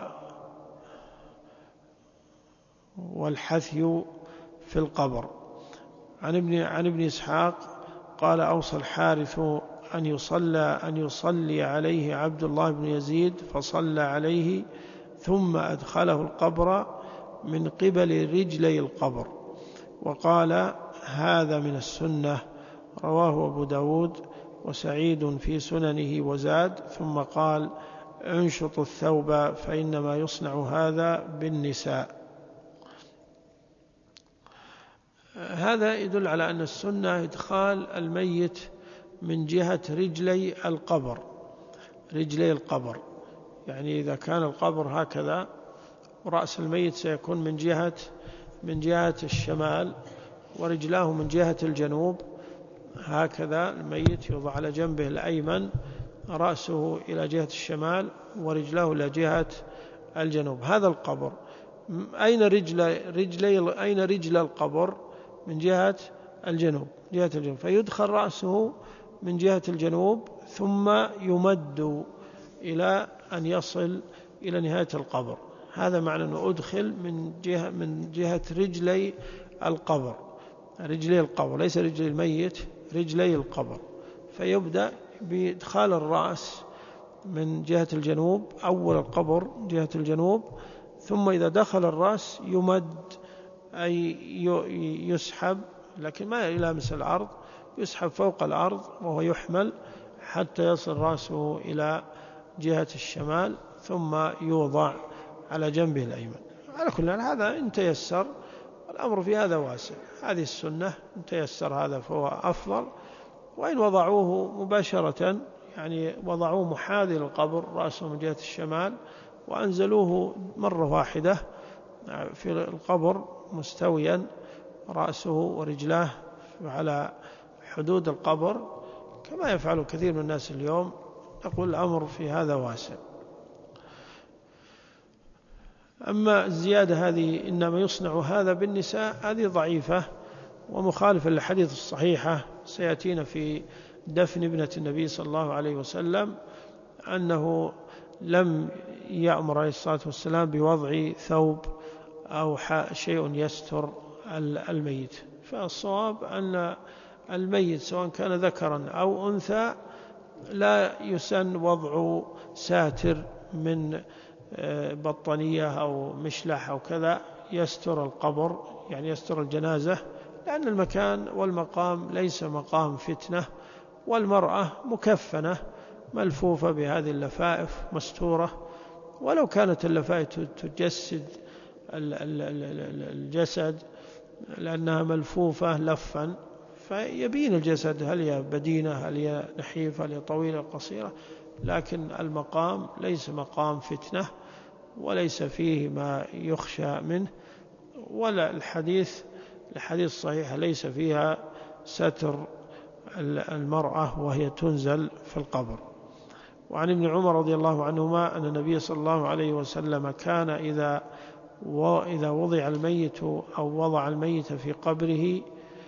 والحثي في القبر. عن ابن عن ابن إسحاق قال أوصى الحارث أن يصلى أن يصلي عليه عبد الله بن يزيد، فصلى عليه ثم أدخله القبر من قبل رجلي القبر، وقال هذا من السنة. رواه أبو داود وسعيد في سننه وزاد، ثم قال انشط الثوب فإنما يصنع هذا بالنساء. هذا يدل على أن السنة إدخال الميت من جهة رجلي القبر. رجلي القبر يعني إذا كان القبر هكذا ورأس الميت سيكون من جهة من جهة الشمال ورجلاه من جهة الجنوب، هكذا الميت يوضع على جنبه الأيمن، رأسه إلى جهة الشمال ورجلاه إلى جهة الجنوب. هذا القبر أين رجل رجلي أين رجل القبر؟ من جهة الجنوب جهة الجنوب، فيدخل رأسه من جهة الجنوب ثم يمد إلى أن يصل إلى نهاية القبر. هذا معنى أنه أدخل من جهة من جهة رجلي القبر، رجلي القبر ليس رجلي الميت، رجلي القبر. فيبدأ بإدخال الرأس من جهة الجنوب، أول القبر جهة الجنوب، ثم إذا دخل الرأس يمد أي يسحب، لكن ما يلامس الأرض، يسحب فوق الأرض وهو يحمل حتى يصل رأسه إلى جهة الشمال، ثم يوضع على جنبه الأيمن. على كل حال هذا إن تيسر، الأمر في هذا واسع، هذه السنة إن تيسر هذا فهو أفضل. وإن وضعوه مباشرة يعني وضعوه محاذي للقبر رأسه من جهة الشمال وأنزلوه مرة واحدة في القبر مستويا رأسه ورجلاه على حدود القبر، كما يفعل كثير من الناس اليوم. نقول الأمر في هذا واسع. أما الزيادة هذه إنما يصنع هذا بالنساء، هذه ضعيفة ومخالفة للحديث الصحيحة سيأتينا في دفن ابنة النبي صلى الله عليه وسلم أنه لم يأمر عليه الصلاة والسلام بوضع ثوب أو شيء يستر الميت. فالصواب أن الميت سواء كان ذكرا أو أنثى لا يسن وضع ساتر من بطانية أو مشلح أو كذا يستر القبر، يعني يستر الجنازة، لأن المكان والمقام ليس مقام فتنة، والمرأة مكفنة ملفوفة بهذه اللفائف مستورة، ولو كانت اللفائف تجسد الجسد لأنها ملفوفة لفا فيبين الجسد هل هي بدينة هل هي نحيفة هل هي طويلة قصيرة، لكن المقام ليس مقام فتنة وليس فيه ما يخشى منه. ولا الحديث الحديث الصحيح ليس فيها ستر المرأة وهي تنزل في القبر. وعن ابن عمر رضي الله عنهما أن النبي صلى الله عليه وسلم كان إذا وإذا وضع الميت أو وضع الميت في قبره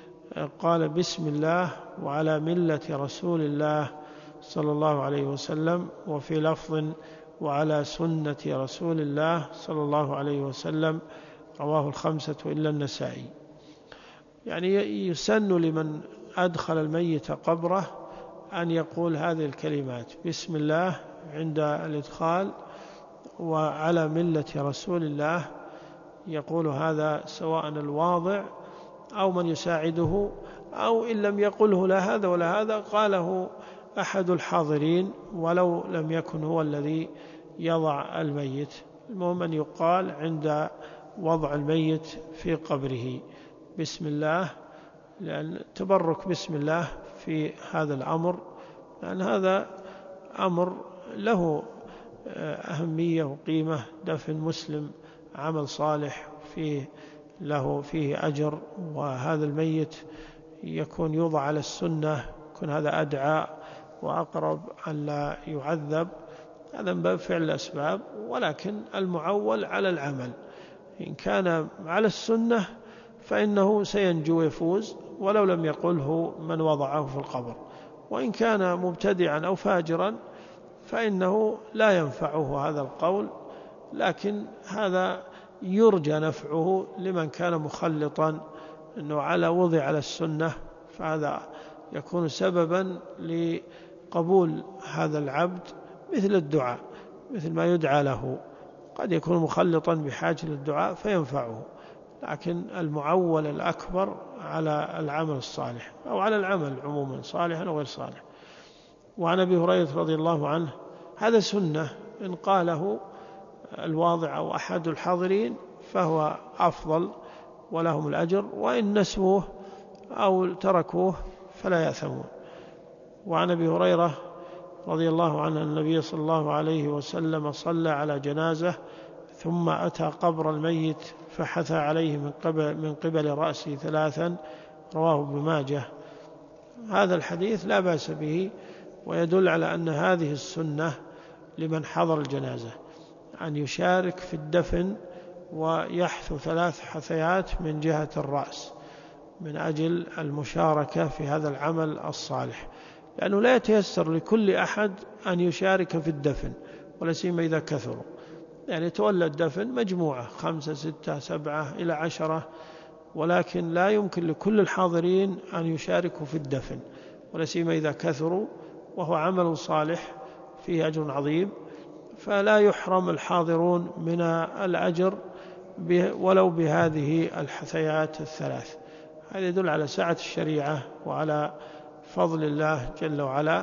قال بسم الله وعلى ملة رسول الله صلى الله عليه وسلم، وفي لفظ وعلى سنة رسول الله صلى الله عليه وسلم، رواه الخمسة إلا النسائي. يعني يسن لمن أدخل الميت قبره أن يقول هذه الكلمات بسم الله عند الإدخال وعلى ملة رسول الله، يقول هذا سواء الواضع أو من يساعده، أو إن لم يقله لا هذا ولا هذا قاله أحد الحاضرين ولو لم يكن هو الذي يضع الميت. المهم أن يقال عند وضع الميت في قبره بسم الله، لأن تبرك بسم الله في هذا الأمر، لأن هذا أمر له أهمية وقيمة. دفن مسلم عمل صالح فيه له فيه أجر، وهذا الميت يكون يوضع على السنة، يكون هذا أدعى وأقرب أن لا يعذب. هذا من باب فعل الأسباب، ولكن المعول على العمل. إن كان على السنة فإنه سينجو ويفوز ولو لم يقله من وضعه في القبر، وإن كان مبتدعا أو فاجرا فإنه لا ينفعه هذا القول، لكن هذا يرجى نفعه لمن كان مخلطا أنه على وضع على السنة، فهذا يكون سببا لقبول هذا العبد، مثل الدعاء، مثل ما يدعى له، قد يكون مخلطا بحاجة للدعاء فينفعه، لكن المعول الأكبر على العمل الصالح أو على العمل عموما صالحا أو غير صالح. وعن أبي هريرة رضي الله عنه هذا سنة، إن قاله الواضع أو أحد الحاضرين فهو أفضل ولهم الأجر، وإن نسوه أو تركوه فلا يأثمون. وعن أبي هريرة رضي الله عنه النبي صلى الله عليه وسلم صلى على جنازة ثم أتى قبر الميت فحثى عليه من قبل, من قبل رأسه ثلاثا، رواه ابن ماجه. هذا الحديث لا بأس به، ويدل على أن هذه السنة لمن حضر الجنازة أن يشارك في الدفن ويحثو ثلاث حثيات من جهة الرأس من أجل المشاركة في هذا العمل الصالح، لأنه لا يتيسر لكل أحد أن يشارك في الدفن، ولا سيما إذا كثروا. يعني تولى الدفن مجموعة خمسة ستة سبعة إلى عشرة، ولكن لا يمكن لكل الحاضرين أن يشاركوا في الدفن، ولا سيما إذا كثروا، وهو عمل صالح فيه أجر عظيم، فلا يحرم الحاضرون من الأجر ولو بهذه الحثيات الثلاث. هذا يدل على سعة الشريعة وعلى فضل الله جل وعلا،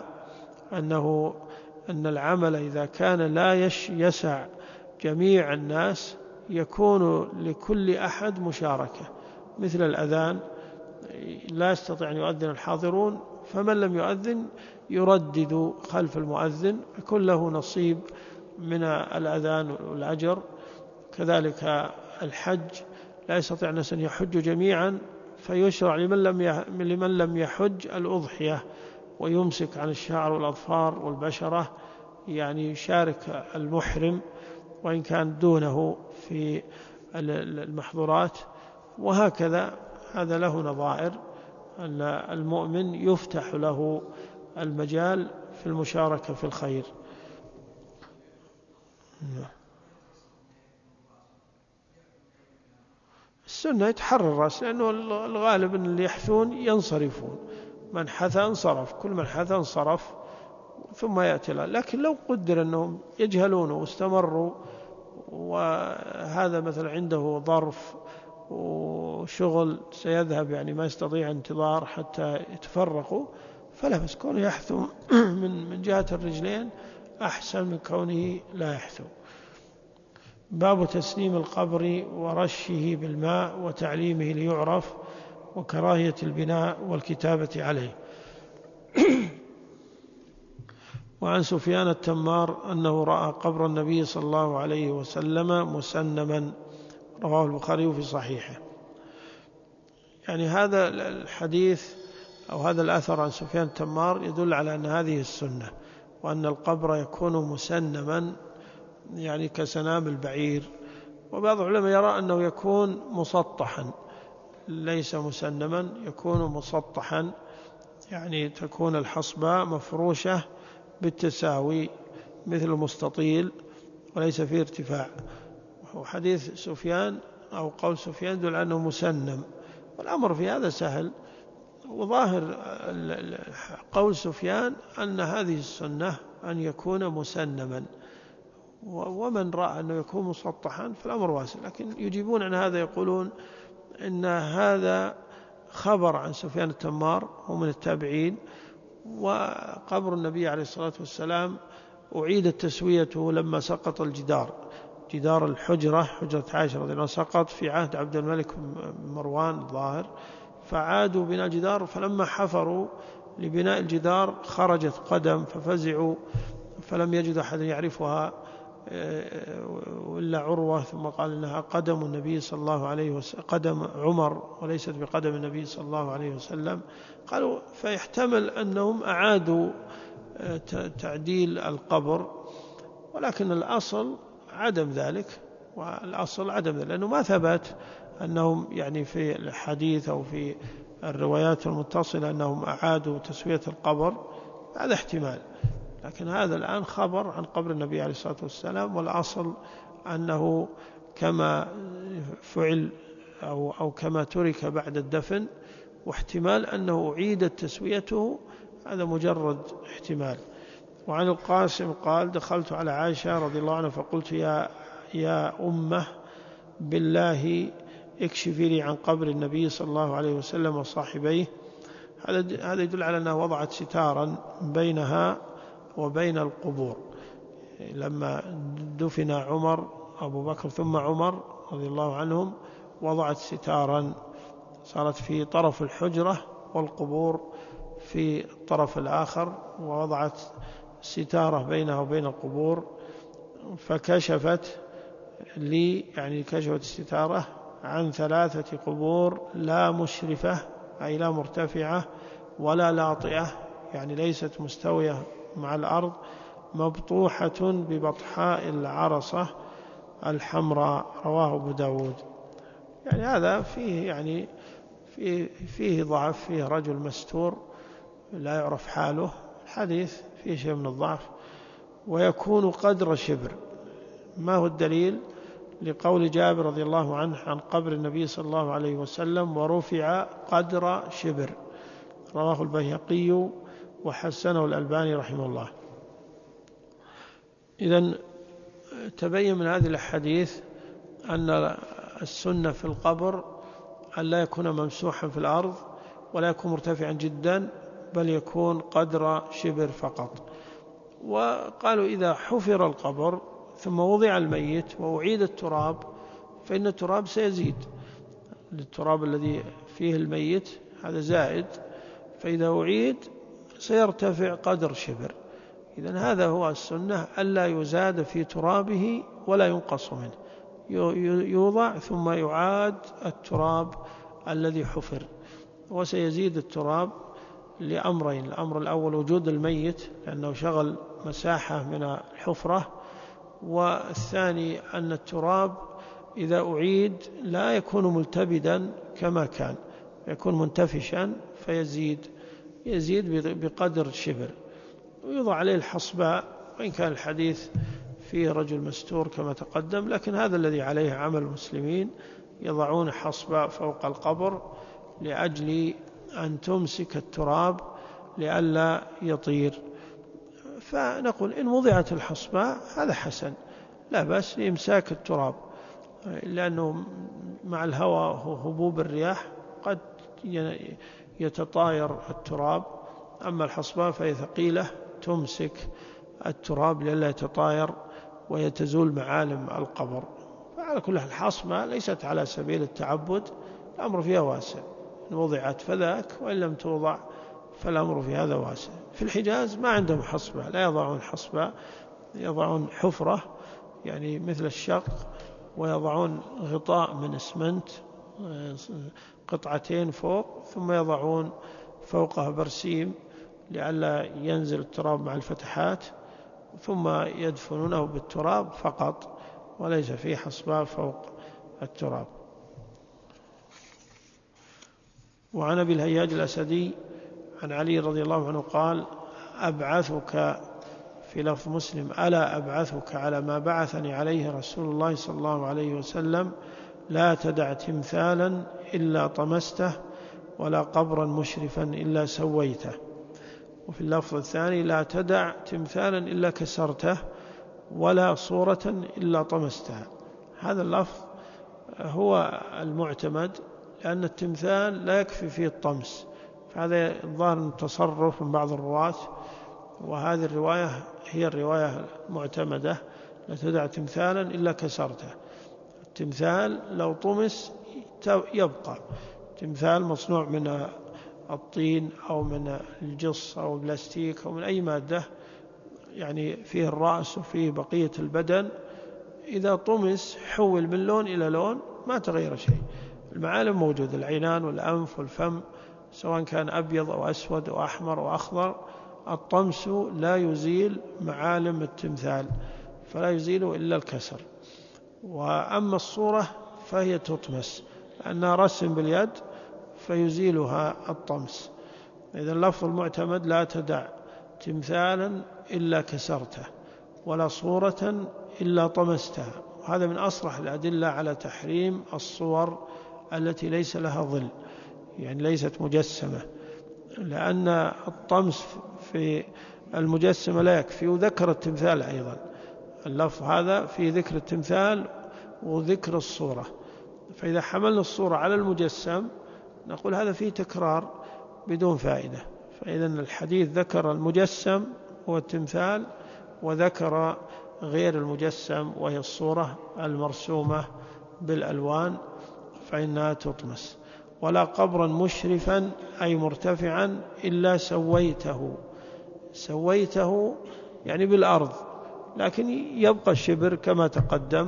أنه أن العمل إذا كان لا يسع جميع الناس يكون لكل أحد مشاركة، مثل الأذان لا يستطيع أن يؤذن الحاضرون، فمن لم يؤذن يردد خلف المؤذن يكون له نصيب من الأذان والأجر. كذلك الحج لا يستطيع الناس أن يحجوا جميعا، فيشرع لمن لم لمن لم يحج الأضحية ويمسك عن الشعر والأظفار والبشرة، يعني يشارك المحرم وإن كان دونه في المحظورات. وهكذا هذا له نظائر، أن المؤمن يفتح له المجال في المشاركة في الخير. السنة يتحرى الرأس، لأنه الغالب أن اللي يحثون ينصرفون، من حثى انصرف، كل من حثى انصرف ثم يأتي له. لكن لو قدر أنهم يجهلون واستمروا، وهذا مثلا عنده ظرف وشغل سيذهب، يعني ما يستطيع انتظار حتى يتفرقوا، فلا بس كونه يحثو من من جهة الرجلين أحسن من كونه لا يحثو. باب تسنيم القبر ورشه بالماء وتعليمه ليعرف، وكراهية البناء والكتابة عليه. وعن سفيان التمار أنه رأى قبر النبي صلى الله عليه وسلم مسنما، رواه البخاري في صحيحه. يعني هذا الحديث أو هذا الأثر عن سفيان التمار يدل على أن هذه السنة، وأن القبر يكون مسنما يعني كسنام البعير. وبعض العلماء يرى أنه يكون مسطحا، ليس مسنما، يكون مسطحا، يعني تكون الحصباء مفروشة بالتساوي مثل المستطيل وليس فيه ارتفاع. وحديث سفيان أو قول سفيان يدل أنه مسنم، والأمر في هذا سهل. وظاهر قول سفيان أن هذه السنة أن يكون مسنما، ومن رأى أنه يكون مسطحا فالأمر واسع. لكن يجيبون عن هذا يقولون إن هذا خبر عن سفيان التمار ومن التابعين، وقبر النبي عليه الصلاة والسلام أعيدت تسويته لما سقط الجدار، جدار الحجرة، حجرة عائشة رضي الله عنها، سقط في عهد عبد الملك مروان الظاهر، فعادوا بناء الجدار. فلما حفروا لبناء الجدار خرجت قدم ففزعوا، فلم يجد أحد يعرفها إلا عروة، ثم قال إنها قدم النبي صلى الله عليه وسلم، قدم عمر وليست بقدم النبي صلى الله عليه وسلم. قالوا فيحتمل أنهم أعادوا تعديل القبر، ولكن الأصل عدم ذلك، والأصل عدم ذلك، لأنه ما ثبت أنهم يعني في الحديث أو في الروايات المتصلة أنهم أعادوا تسوية القبر، هذا احتمال. لكن هذا الآن خبر عن قبر النبي عليه الصلاة والسلام، والأصل أنه كما فعل أو, أو كما ترك بعد الدفن، واحتمال أنه أعيدت تسويته، هذا مجرد احتمال. وعن القاسم قال دخلت على عائشة رضي الله عنها فقلت يا, يا أمه بالله اكشفي لي عن قبر النبي صلى الله عليه وسلم وصاحبيه. هذا يدل على أنها وضعت ستارا بينها وبين القبور. لما دفن عمر أبو بكر ثم عمر رضي الله عنهم وضعت ستارا، صارت في طرف الحجرة والقبور في الطرف الآخر، ووضعت ستارة بينها وبين القبور، فكشفت لي، يعني كشفت الستارة عن ثلاثة قبور لا مشرفة أي لا مرتفعة ولا لاطئة، يعني ليست مستوية مع الأرض، مبطوحة ببطحاء العرصة الحمراء، رواه أبو داود. يعني هذا فيه يعني فيه, فيه ضعف، فيه رجل مستور لا يعرف حاله، الحديث فيه شيء من الضعف. ويكون قدر شبر، ما هو الدليل؟ لقول جابر رضي الله عنه عن قبر النبي صلى الله عليه وسلم ورفع قدر شبر، رواه البيهقي وحسنه الألباني رحمه الله. إذن تبين من هذه الحديث أن السنة في القبر أن لا يكون ممسوحا في الأرض ولا يكون مرتفعا جدا، بل يكون قدر شبر فقط. وقالوا إذا حفر القبر ثم وضع الميت وأعيد التراب فإن التراب سيزيد، التراب الذي فيه الميت هذا زائد، فإذا أعيد سيرتفع قدر شبر. إذن هذا هو السنة، ألا يزاد في ترابه ولا ينقص منه، يوضع ثم يعاد التراب الذي حفر، وسيزيد التراب لأمرين: الأمر الأول وجود الميت لأنه شغل مساحة من الحفرة، والثاني أن التراب إذا أعيد لا يكون ملتبدا كما كان، يكون منتفشا فيزيد يزيد بقدر شبر، ويوضع عليه الحصباء. وإن كان الحديث فيه رجل مستور كما تقدم، لكن هذا الذي عليه عمل المسلمين، يضعون حصباء فوق القبر لأجل أن تمسك التراب لئلا يطير. فنقول إن وضعت الحصباء هذا حسن، لا بأس لإمساك التراب، لأنه مع الهواء وهبوب الرياح قد يتطاير التراب. أما الحصباء فهي ثقيلة تمسك التراب لئلا يتطاير ويتزول معالم القبر. فعلى كل حال الحصباء ليست على سبيل التعبد، الأمر فيها واسع، إن وضعت فذاك، وإن لم توضع فالأمر في هذا واسع. في الحجاز ما عندهم حصباء، لا يضعون حصباء، يضعون حفرة يعني مثل الشق، ويضعون غطاء من اسمنت قطعتين فوق، ثم يضعون فوقها برسيم لئلا ينزل التراب مع الفتحات، ثم يدفنونه بالتراب فقط، وليس فيه حصباء فوق التراب. وعن أبي الهياج الأسدي عن علي رضي الله عنه قال: أبعثك، في لفظ مسلم: ألا أبعثك على ما بعثني عليه رسول الله صلى الله عليه وسلم: لا تدع تمثالا إلا طمسته، ولا قبرا مشرفا إلا سويته. وفي اللفظ الثاني: لا تدع تمثالا إلا كسرته، ولا صورة إلا طمستها. هذا اللفظ هو المعتمد، لأن التمثال لا يكفي فيه الطمس، فهذا الظاهر تصرف من بعض الرواة، وهذه الرواية هي الرواية المعتمدة: لا تدع تمثالا إلا كسرته. التمثال لو طمس يبقى، تمثال مصنوع من الطين أو من الجص أو البلاستيك أو من أي مادة، يعني فيه الرأس وفيه بقية البدن، إذا طمس حول من لون إلى لون ما تغير شيء، المعالم موجودة، العينان والأنف والفم سواء كان أبيض أو أسود أو أحمر أو أخضر، الطمس لا يزيل معالم التمثال، فلا يزيله إلا الكسر. وأما الصورة فهي تطمس لأنها رسم باليد فيزيلها الطمس. إذا اللفظ المعتمد: لا تدع تمثالا إلا كسرته، ولا صورة إلا طمستها. وهذا من أصرح الأدلة على تحريم الصور التي ليس لها ظل، يعني ليست مجسمة، لأن الطمس في المجسمة لا يكفي، وذكر التمثال أيضا، اللفظ هذا في ذكر التمثال وذكر الصورة. فإذا حملنا الصورة على المجسم نقول هذا فيه تكرار بدون فائدة. فإذا الحديث ذكر المجسم هو التمثال، وذكر غير المجسم وهي الصورة المرسومة بالألوان، فإنها تطمس. ولا قبرا مشرفا أي مرتفعا إلا سويته، سويته يعني بالأرض، لكن يبقى الشبر كما تقدم،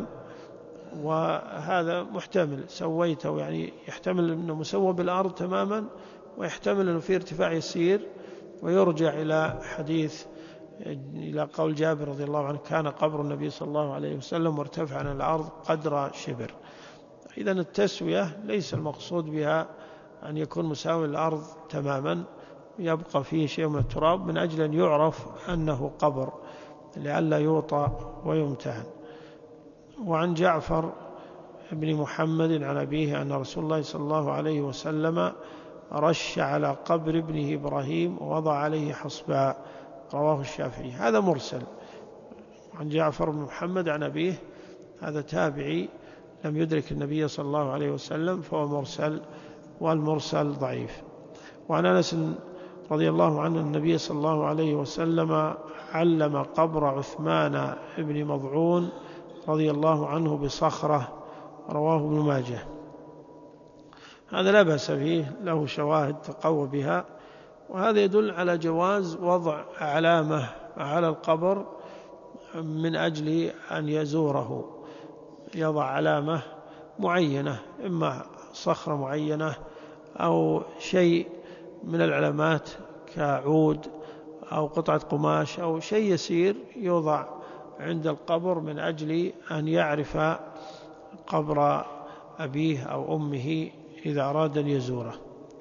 وهذا محتمل. سويته يعني يحتمل أنه مسوى بالأرض تماما، ويحتمل أنه في ارتفاع يسير، ويرجع إلى حديث إلى قول جابر رضي الله عنه: كان قبر النبي صلى الله عليه وسلم مرتفعا عن الأرض قدر شبر. إذن التسوية ليس المقصود بها أن يكون مساوي الأرض تماما، يبقى فيه شيء من التراب من أجل أن يعرف أنه قبر لئلا يوطى ويمتهن. وعن جعفر بن محمد عن أبيه أن رسول الله صلى الله عليه وسلم رش على قبر ابنه إبراهيم ووضع عليه حصباء، رواه الشافعي. هذا مرسل. عن جعفر بن محمد عن أبيه، هذا تابعي لم يدرك النبي صلى الله عليه وسلم فهو مرسل، والمرسل ضعيف. وعن أنس رضي الله عنه النبي صلى الله عليه وسلم علم قبر عثمان بن مضعون رضي الله عنه بصخرة، رواه ابن ماجه. هذا لا بأس فيه، له شواهد تقوى بها، وهذا يدل على جواز وضع علامة على القبر من أجل أن يزوره، يضع علامة معينة، إما صخرة معينة أو شيء من العلامات كعود أو قطعة قماش أو شيء يسير يوضع عند القبر من أجل أن يعرف قبر أبيه أو أمه إذا أراد أن يزوره.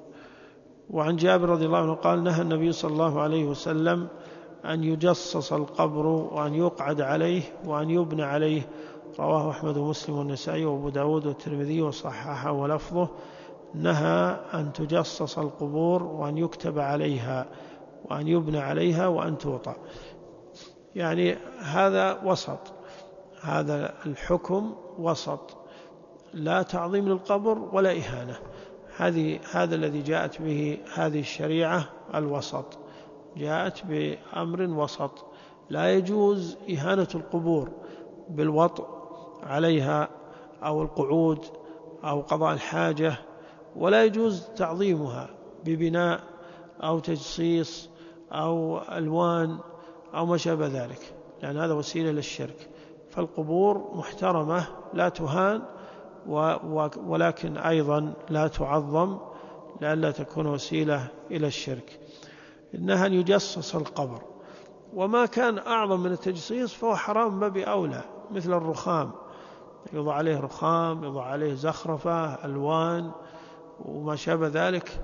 وعن جابر رضي الله عنه قال نهى النبي صلى الله عليه وسلم أن يجصص القبر وأن يقعد عليه وأن يبنى عليه، رواه أحمد ومسلم والنسائي وأبو داود والترمذي وصححه ولفظه نهى أن تجصص القبور وأن يكتب عليها وأن يبنى عليها وأن توطأ. يعني هذا وسط، هذا الحكم وسط، لا تعظيم للقبر ولا إهانة. هذه هذا الذي جاءت به هذه الشريعة الوسط، جاءت بأمر وسط. لا يجوز إهانة القبور بالوطء عليها أو القعود أو قضاء الحاجة، ولا يجوز تعظيمها ببناء أو تجصيص أو ألوان أو ما شابه ذلك، لأن هذا وسيلة للشرك. فالقبور محترمة لا تهان، ولكن أيضا لا تعظم لئلا تكون وسيلة إلى الشرك. إنها أن يجصص القبر، وما كان أعظم من التجصيص فهو حرام ما بأولى، مثل الرخام، يضع عليه رخام، يضع عليه زخرفة، ألوان وما شابه ذلك.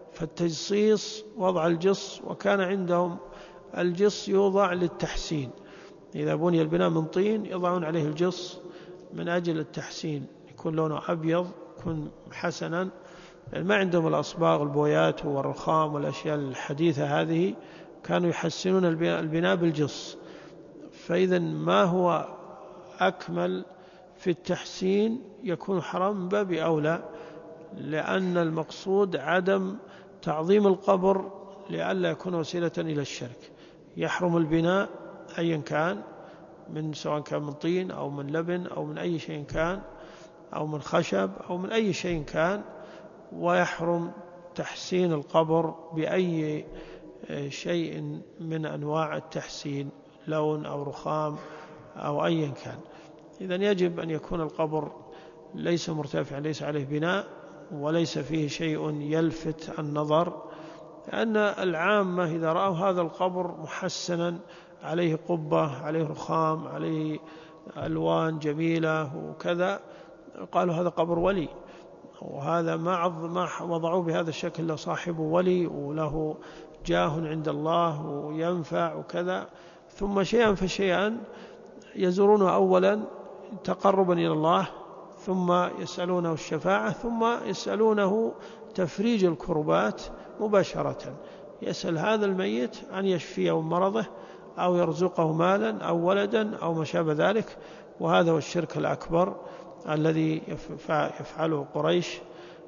فالتجصيص وضع الجص، وكان عندهم الجص يوضع للتحسين، إذا بني البناء من طين يضعون عليه الجص من أجل التحسين، يكون لونه أبيض، يكون حسنا، لأن ما عندهم الأصباغ البويات والرخام والأشياء الحديثة هذه، كانوا يحسنون البناء بالجص. فإذا ما هو أكمل في التحسين يكون حرام من باب أولى، لأن المقصود عدم تعظيم القبر لئلا يكون وسيلة إلى الشرك. يحرم البناء أيا كان، من سواء كان من طين أو من لبن أو من أي شيء كان، أو من خشب أو من أي شيء كان، ويحرم تحسين القبر بأي شيء من أنواع التحسين، لون أو رخام أو أيا كان. إذن يجب أن يكون القبر ليس مرتفعا، ليس عليه بناء، وليس فيه شيء يلفت النظر، لأن العامة إذا رأوا هذا القبر محسنا، عليه قبة، عليه رخام، عليه ألوان جميلة وكذا، قالوا هذا قبر ولي، وهذا ما ما وضعوه بهذا الشكل إلا صاحب ولي وله جاه عند الله وينفع وكذا. ثم شيئا فشيئا يزورونه أولا تقربا إلى الله، ثم يسألونه الشفاعة، ثم يسألونه تفريج الكربات مباشرة. يسأل هذا الميت أن يشفيه من مرضه أو يرزقه مالا أو ولدا أو ما شابه ذلك. وهذا هو الشرك الأكبر الذي يفعله قريش،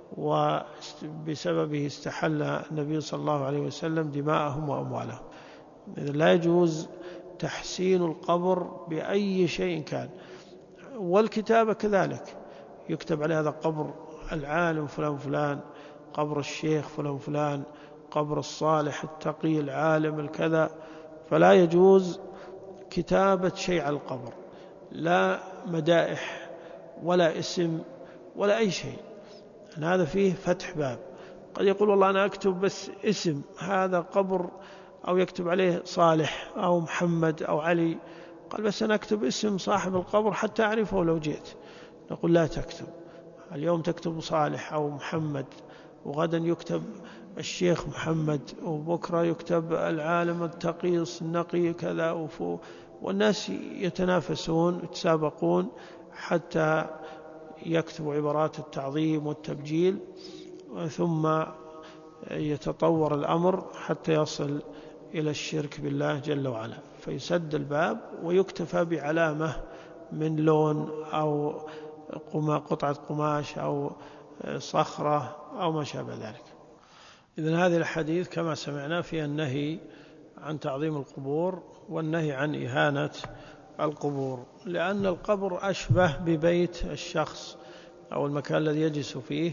وبسببه استحل النبي صلى الله عليه وسلم دماءهم وأموالهم. لا يجوز تحسين القبر بأي شيء كان. والكتابة كذلك، يكتب على هذا قبر العالم فلان فلان، قبر الشيخ فلان فلان، قبر الصالح التقي العالم الكذا. فلا يجوز كتابة شيء على القبر، لا مدائح ولا اسم ولا أي شيء. هذا فيه فتح باب. قد يقول والله أنا أكتب بس اسم هذا قبر، أو يكتب عليه صالح أو محمد أو علي، قال بس أنا أكتب اسم صاحب القبر حتى أعرفه لو جئت. نقول لا تكتب، اليوم تكتب صالح أو محمد، وغدا يكتب الشيخ محمد، وبكرة يكتب العالم التقي النقي كذا وفو، والناس يتنافسون يتسابقون حتى يكتبوا عبارات التعظيم والتبجيل، ثم يتطور الأمر حتى يصل إلى الشرك بالله جل وعلا. فيسد الباب ويكتفى بعلامة من لون أو قطعة قماش أو صخرة أو ما شابه ذلك. إذن هذه الحديث كما سمعنا فيها النهي عن تعظيم القبور والنهي عن إهانة القبور، لأن القبر أشبه ببيت الشخص أو المكان الذي يجلس فيه،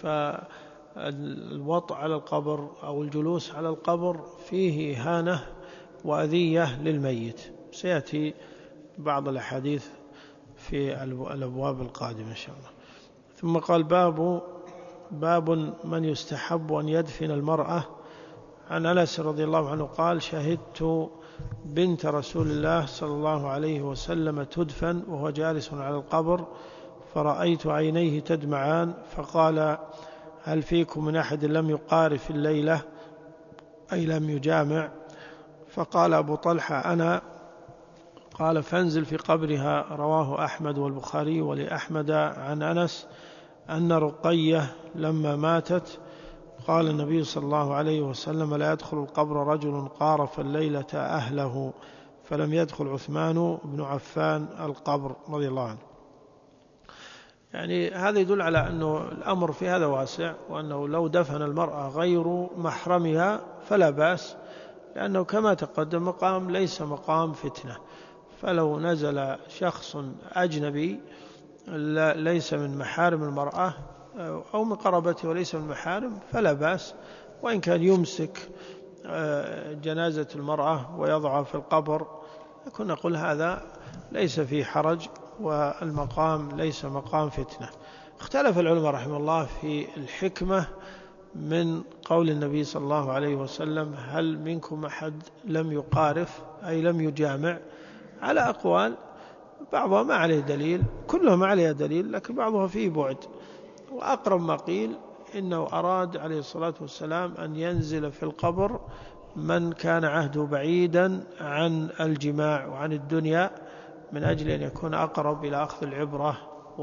فالوطء على القبر أو الجلوس على القبر فيه إهانة وأذية للميت. سيأتي بعض الأحاديث في الأبواب القادمة إن شاء الله. ثم قال باب باب من يستحب أن يدفن المرأة عن أنس رضي الله عنه قال: شهدت بنت رسول الله صلى الله عليه وسلم تدفن وهو جالس على القبر، فرأيت عينيه تدمعان، فقال: هل فيكم من أحد لم يقارف الليلة أي لم يجامع؟ فقال أبو طلحة: أنا. قال: فانزل في قبرها. رواه أحمد والبخاري. ولأحمد عن أنس أن رقية لما ماتت قال النبي صلى الله عليه وسلم: لا يدخل القبر رجل قارف الليلة أهله، فلم يدخل عثمان بن عفان القبر رضي الله عنه. يعني هذا يدل على أنه الأمر في هذا واسع، وأنه لو دفن المرأة غير محرمها فلا بأس، لأنه كما تقدم مقام ليس مقام فتنة. فلو نزل شخص أجنبي ليس من محارم المرأة أو من قرابته وليس من محارم فلا بأس، وإن كان يمسك جنازة المرأة ويضعها في القبر كنا نقول هذا ليس فيه حرج، والمقام ليس مقام فتنة. اختلف العلماء رحمه الله في الحكمة من قول النبي صلى الله عليه وسلم: هل منكم أحد لم يقارف أي لم يجامع؟ على أقوال، بعضها ما عليه دليل، كلها ما عليها دليل، لكن بعضها فيه بعد. وأقرب ما قيل إنه أراد عليه الصلاة والسلام أن ينزل في القبر من كان عهده بعيدا عن الجماع وعن الدنيا، من أجل أن يكون أقرب إلى أخذ العبرة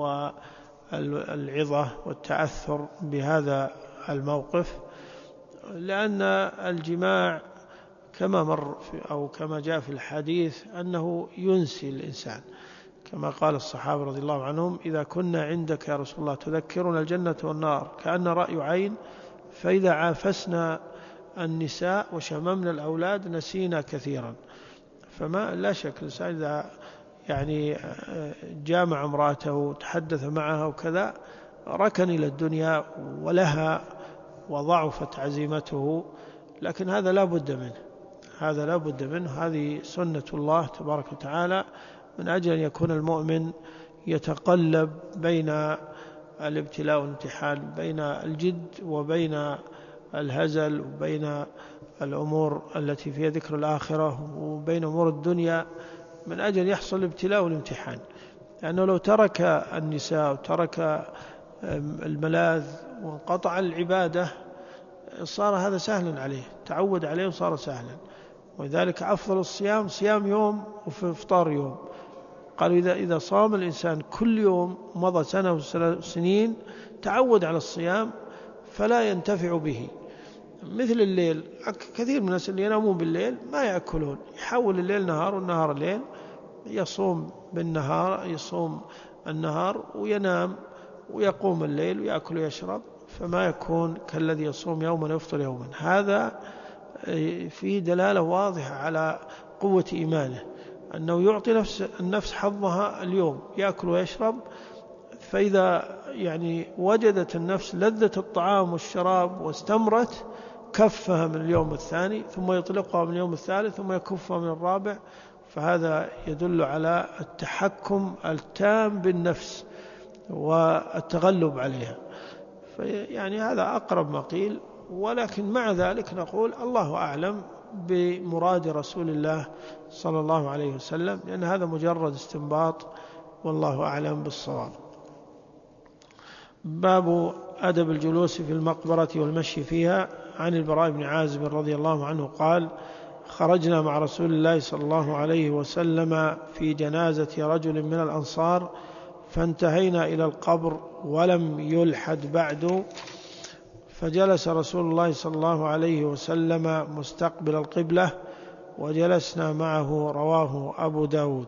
والعظة والتأثر بهذا الموقف، لأن الجماع كما مر أو كما جاء في الحديث أنه ينسي الإنسان، كما قال الصحابة رضي الله عنهم: إذا كنا عندك يا رسول الله تذكرنا الجنة والنار كأن رأي عين، فإذا عافسنا النساء وشممنا الأولاد نسينا كثيرا. فما لا شك الإنسان إذا يعني جامع امرأته تحدث معها وكذا ركن إلى الدنيا ولها وضعفت عزيمته، لكن هذا لا بد منه، هذا لا بد منه، هذه سنة الله تبارك وتعالى، من أجل أن يكون المؤمن يتقلب بين الابتلاء والامتحان، بين الجد وبين الهزل، وبين الأمور التي فيها ذكر الآخرة وبين أمور الدنيا، من أجل أن يحصل الابتلاء والامتحان. لأنه لو ترك النساء وترك الملاذ وانقطع العبادة صار هذا سهلا عليه، تعود عليه وصار سهلا. ولذلك أفضل الصيام صيام يوم وفي إفطار يوم. قالوا إذا إذا صام الإنسان كل يوم مضى سنة وسنين تعود على الصيام فلا ينتفع به. مثل الليل، كثير من الناس اللي ينامون بالليل ما يأكلون، يحول الليل نهار والنهار ليل، يصوم بالنهار يصوم النهار وينام ويقوم الليل ويأكل ويشرب، فما يكون كالذي يصوم يوما ويفطر يوما. هذا فيه دلالة واضحة على قوة إيمانه، أنه يعطي نفس النفس حظها اليوم، يأكل ويشرب، فإذا يعني وجدت النفس لذة الطعام والشراب واستمرت كفها من اليوم الثاني، ثم يطلقها من اليوم الثالث، ثم يكفها من الرابع. فهذا يدل على التحكم التام بالنفس والتغلب عليها. يعني هذا أقرب ما قيل، ولكن مع ذلك نقول الله أعلم بمراد رسول الله صلى الله عليه وسلم، لأن هذا مجرد استنباط والله أعلم بالصواب. باب أدب الجلوس في المقبرة والمشي فيها. عن البراء بن عازب رضي الله عنه قال: خرجنا مع رسول الله صلى الله عليه وسلم في جنازة رجل من الأنصار، فانتهينا إلى القبر ولم يلحد بعد، فجلس رسول الله صلى الله عليه وسلم مستقبل القبلة وجلسنا معه. رواه أبو داود.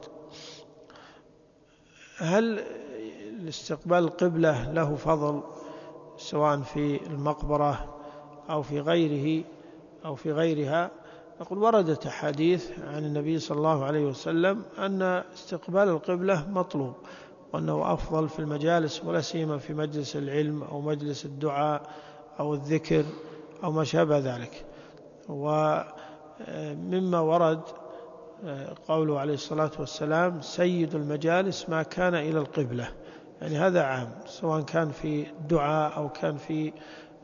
هل الاستقبال القبلة له فضل سواء في المقبرة أو في غيره أو في غيرها؟ نقول وردت أحاديث عن النبي صلى الله عليه وسلم أن استقبال القبلة مطلوب، وأنه أفضل في المجالس، ولا سيما في مجلس العلم أو مجلس الدعاء أو الذكر أو ما شابه ذلك. ومما ورد قوله عليه الصلاة والسلام: سيد المجالس ما كان إلى القبلة، يعني هذا عام، سواء كان في الدعاء أو كان في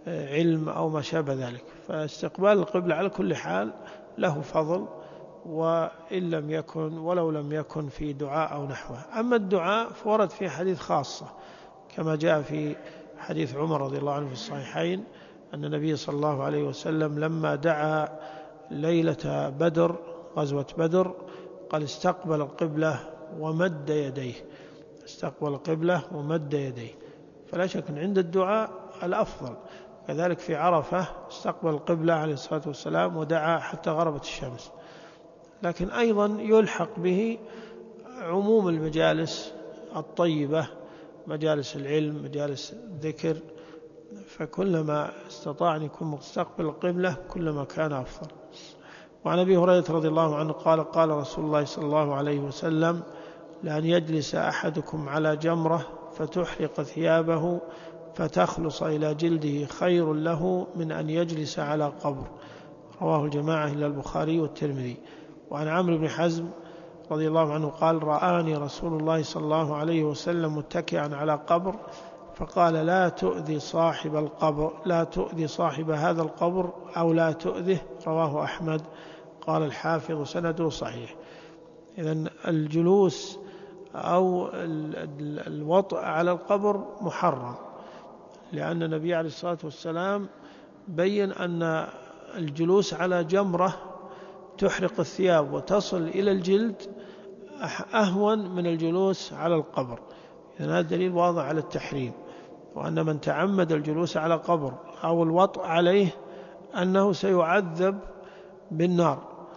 علم أو ما شابه ذلك. فاستقبال القبلة على كل حال له فضل، وإن لم يكن ولو لم يكن في دعاء أو نحوه. أما الدعاء فورد فيه حديث خاصة كما جاء في حديث عمر رضي الله عنه في الصحيحين أن النبي صلى الله عليه وسلم لما دعا ليلة بدر غزوة بدر قال استقبل القبلة ومد يديه، استقبل القبلة ومد يديه. فلا شك أن عند الدعاء الأفضل. كذلك في عرفة استقبل القبلة عليه الصلاة والسلام ودعا حتى غربت الشمس. لكن أيضا يلحق به عموم المجالس الطيبة، مجالس العلم، مجالس الذكر، فكلما استطاع أن يكون مستقبل القبلة كلما كان أفضل. وعن أبي هريرة رضي الله عنه قال قال رسول الله صلى الله عليه وسلم لأن يجلس أحدكم على جمرة فتحرق ثيابه فتخلص إلى جلده خير له من أن يجلس على قبر. رواه الجماعة إلا البخاري والترمذي. وعن عمرو بن حزم رضي الله عنه قال رآني رسول الله صلى الله عليه وسلم متكئا على قبر فقال لا تؤذي صاحب القبر، لا تؤذي صاحب هذا القبر أو لا تؤذه. رواه أحمد. قال الحافظ سنده صحيح. إذن الجلوس أو الوطء على القبر محرم، لأن النبي عليه الصلاة والسلام بين أن الجلوس على جمرة تحرق الثياب وتصل إلى الجلد أهون من الجلوس على القبر. إذن هذا دليل واضح على التحريم، وأن من تعمد الجلوس على قبر أو الوطء عليه أنه سيعذب بالنار.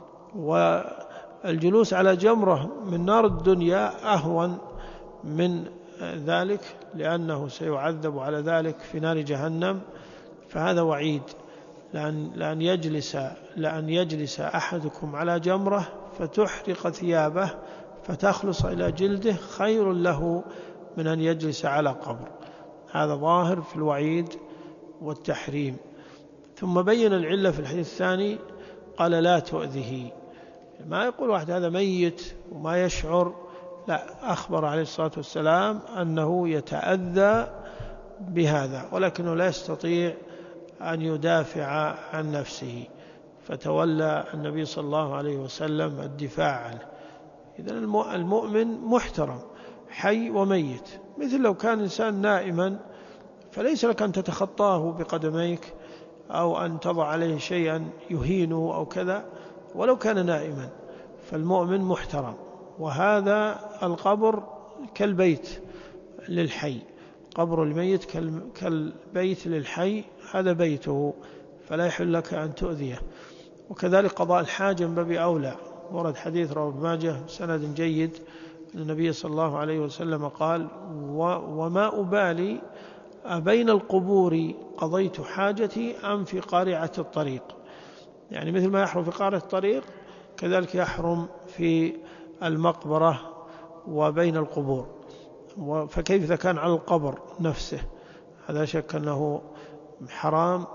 والجلوس على جمرة من نار الدنيا أهون من ذلك، لأنه سيعذب على ذلك في نار جهنم. فهذا وعيد، لأن, لأن, يجلس لأن يجلس أحدكم على جمرة فتحرق ثيابه فتخلص إلى جلده خير له من أن يجلس على قبر. هذا ظاهر في الوعيد والتحريم. ثم بين العلة في الحديث الثاني قال لا تؤذه. ما يقول واحد هذا ميت وما يشعر، لا، أخبر عليه الصلاة والسلام أنه يتأذى بهذا، ولكنه لا يستطيع أن يدافع عن نفسه، فتولى النبي صلى الله عليه وسلم الدفاع عنه. إذن المؤمن محترم حي وميت، مثل لو كان إنسان نائما فليس لك أن تتخطاه بقدميك أو أن تضع عليه شيئا يهينه أو كذا ولو كان نائما. فالمؤمن محترم. وهذا القبر كالبيت للحي، قبر الميت كالبيت للحي، هذا بيته فلا يحل لك أن تؤذيه. وكذلك قضاء الحاجة من باب أولى. ورد حديث رواه ابن ماجه سند جيد أن النبي صلى الله عليه وسلم قال وما أبالي أبين القبور قضيت حاجتي أم في قارعة الطريق. يعني مثل ما يحرم في قارعة الطريق كذلك يحرم في المقبرة وبين القبور. فكيف إذا كان على القبر نفسه؟ هذا شك أنه حرام.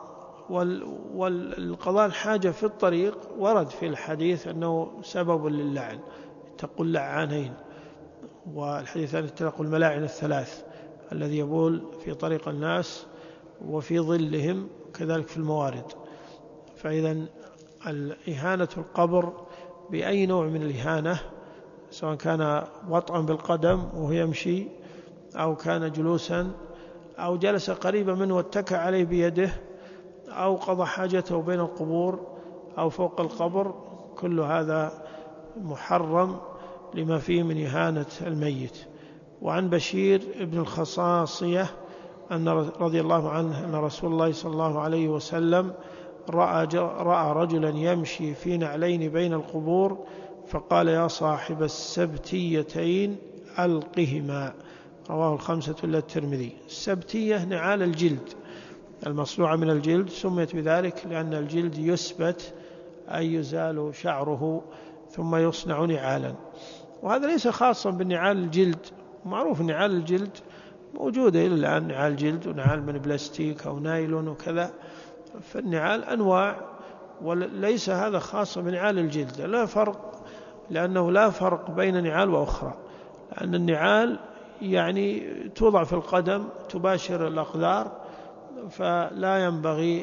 والقضاء الحاجة في الطريق ورد في الحديث أنه سبب للعن، اتقوا اللعانين. والحديث الثاني اتقوا الملاعن الثلاث الذي يبول في طريق الناس وفي ظلهم كذلك في الموارد. فإذا إهانة القبر بأي نوع من الإهانة، سواء كان وطئا بالقدم وهو يمشي أو كان جلوسا أو جلس قريبا منه واتكى عليه بيده أو قضى حاجته بين القبور أو فوق القبر، كل هذا محرم لما فيه من إهانة الميت. وعن بشير بن الخصاصية أن رضي الله عنه أن رسول الله صلى الله عليه وسلم رأى, رأى رجلا يمشي في نعلين بين القبور فقال يا صاحب السبتيتين ألقهما. رواه الخمسة إلا الترمذي. السبتية نعال الجلد المصنوعة من الجلد، سميت بذلك لأن الجلد يسبت أي يزال شعره ثم يصنع نعالا. وهذا ليس خاصا بالنعال الجلد، معروف نعال الجلد موجودة إلى الآن، نعال جلد ونعال من بلاستيك أو نايلون وكذا. فالنعال أنواع، وليس هذا خاص بنعال الجلد. لا فرق، لأنه لا فرق بين نعال وأخرى، لأن النعال يعني توضع في القدم تباشر الأقدار، فلا ينبغي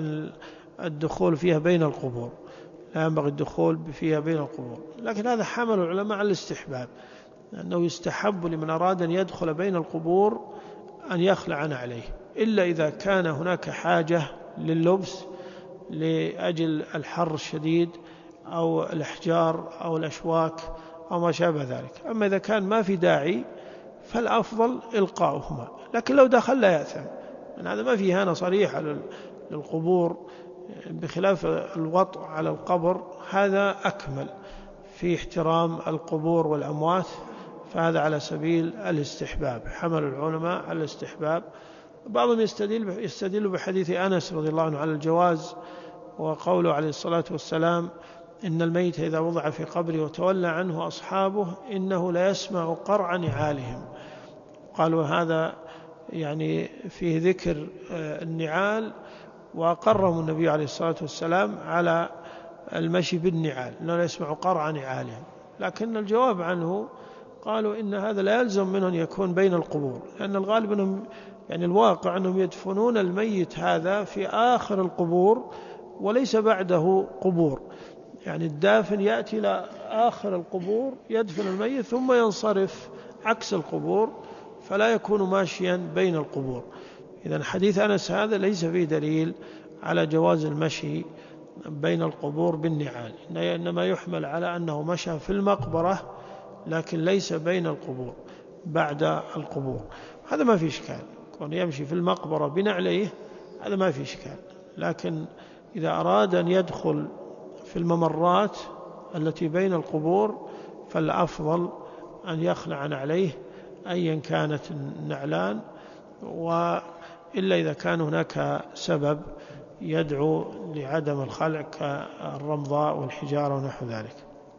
الدخول فيها بين القبور، لا ينبغي الدخول فيها بين القبور. لكن هذا حمل العلماء على الاستحباب، لأنه يستحب لمن أراد أن يدخل بين القبور أن يخلع نعليه، إلا إذا كان هناك حاجة لللبس لأجل الحر الشديد أو الأحجار أو الأشواك أو ما شابه ذلك. أما إذا كان ما في داعي فالأفضل إلقاؤهما، لكن لو دخل لا يأثم، يعني هذا ما فيه هنا صريحة للقبور، بخلاف الوطء على القبر هذا أكمل في احترام القبور والأموات، فهذا على سبيل الاستحباب، حمل العلماء على الاستحباب. بعضهم يستدل يستدل بحديث أنس رضي الله عنه على الجواز، وقوله عليه الصلاة والسلام: إن الميت إذا وضع في قبره وتولى عنه أصحابه إنه لا يسمع قرع نعالهم. قالوا هذا يعني فيه ذكر النعال، وأقرهم النبي عليه الصلاة والسلام على المشي بالنعال، إنه لا يسمع قرع نعالهم. لكن الجواب عنه قالوا إن هذا لا يلزم منه أن يكون بين القبور، لأن الغالب أنهم يعني الواقع أنهم يدفنون الميت هذا في آخر القبور وليس بعده قبور، يعني الدافن يأتي إلى آخر القبور يدفن الميت ثم ينصرف عكس القبور، فلا يكون ماشيا بين القبور. إذن حديث أنس هذا ليس فيه دليل على جواز المشي بين القبور بالنعال، إنما يحمل على أنه مشى في المقبرة لكن ليس بين القبور بعد القبور. هذا ما في إشكال، كون يمشي في المقبرة بنعليه هذا ما في إشكال. لكن إذا أراد أن يدخل في الممرات التي بين القبور فالأفضل أن يخلع نعليه أيا كانت النعلان، وإلا إذا كان هناك سبب يدعو لعدم الخلع كالرمضاء والحجارة ونحو ذلك.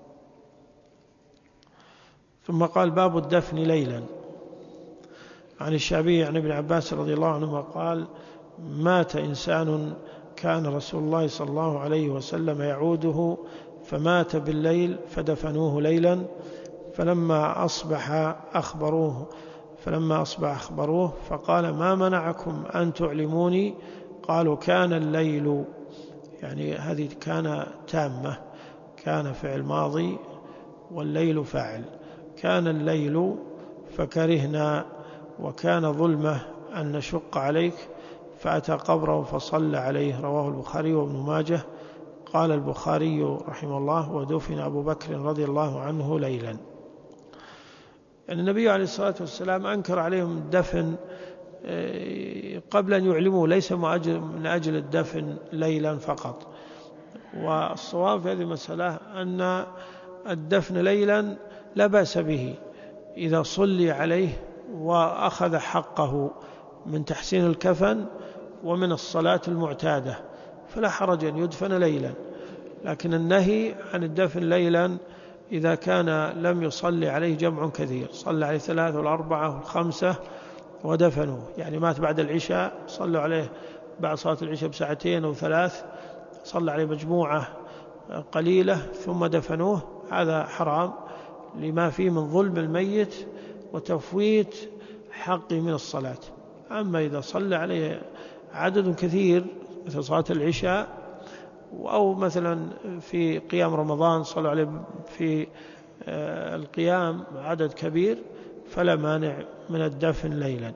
ثم قال: باب الدفن ليلا. عن الشعبي عن ابن عباس رضي الله عنهما قال: مات إنسان كان رسول الله صلى الله عليه وسلم يعوده فمات بالليل فدفنوه ليلا، فلما أصبح أخبروه فلما أصبح أخبروه فقال: ما منعكم أن تعلموني؟ قالوا: كان الليل، يعني هذه كان تامة، كان فعل ماضي والليل فاعل، كان الليل فكرهنا وكان ظلمة أن نشق عليك، فأتى قبره فصلى عليه. رواه البخاري وابن ماجه. قال البخاري رحمه الله: ودفن أبو بكر رضي الله عنه ليلا. يعني النبي عليه الصلاة والسلام أنكر عليهم الدفن قبل أن يعلموا، ليس من أجل الدفن ليلا فقط. والصواب في هذه المسألة أن الدفن ليلا لا بأس به إذا صلي عليه وأخذ حقه من تحسين الكفن ومن الصلاة المعتادة، فلا حرج أن يدفن ليلا. لكن النهي عن الدفن ليلا إذا كان لم يصلي عليه جمع كثير، صلى عليه ثلاثة والأربعة والخمسة ودفنوه، يعني مات بعد العشاء صلوا عليه بعد صلاة العشاء بساعتين أو ثلاث، صلى عليه مجموعة قليلة ثم دفنوه، هذا حرام لما فيه من ظلم الميت وتفويت حقه من الصلاة. أما إذا صلى عليه عدد كثير مثل صلاة العشاء، أو مثلا في قيام رمضان صلوا عليه في القيام عدد كبير، فلا مانع من الدفن ليلا.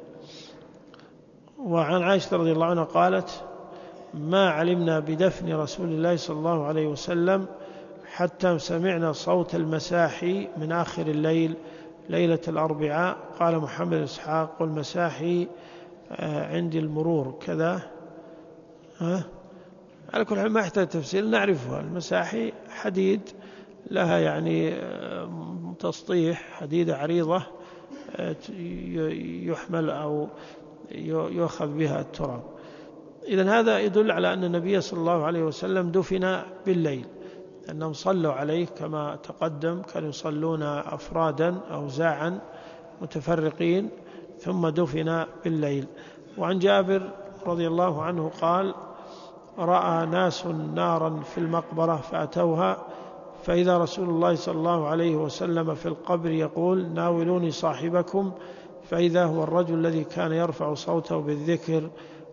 وعن عائشة رضي الله عنها قالت: ما علمنا بدفن رسول الله صلى الله عليه وسلم حتى سمعنا صوت المساحي من آخر الليل ليلة الأربعاء. قال محمد إسحاق: والمساحي عندي المرور كذا. ها؟ على كل حال ما يحتاج تفسير، نعرفها. المساحي حديد لها يعني تسطيح، حديدة عريضة يحمل أو يؤخذ بها التراب. إذن هذا يدل على أن النبي صلى الله عليه وسلم دفن بالليل، أنهم صلوا عليه كما تقدم، كانوا يصلون أفرادا أو زاعا متفرقين، ثم دفن بالليل. وعن جابر رضي الله عنه قال: رأى ناس نارا في المقبرة فأتوها، فإذا رسول الله صلى الله عليه وسلم في القبر يقول: ناولوني صاحبكم، فإذا هو الرجل الذي كان يرفع صوته بالذكر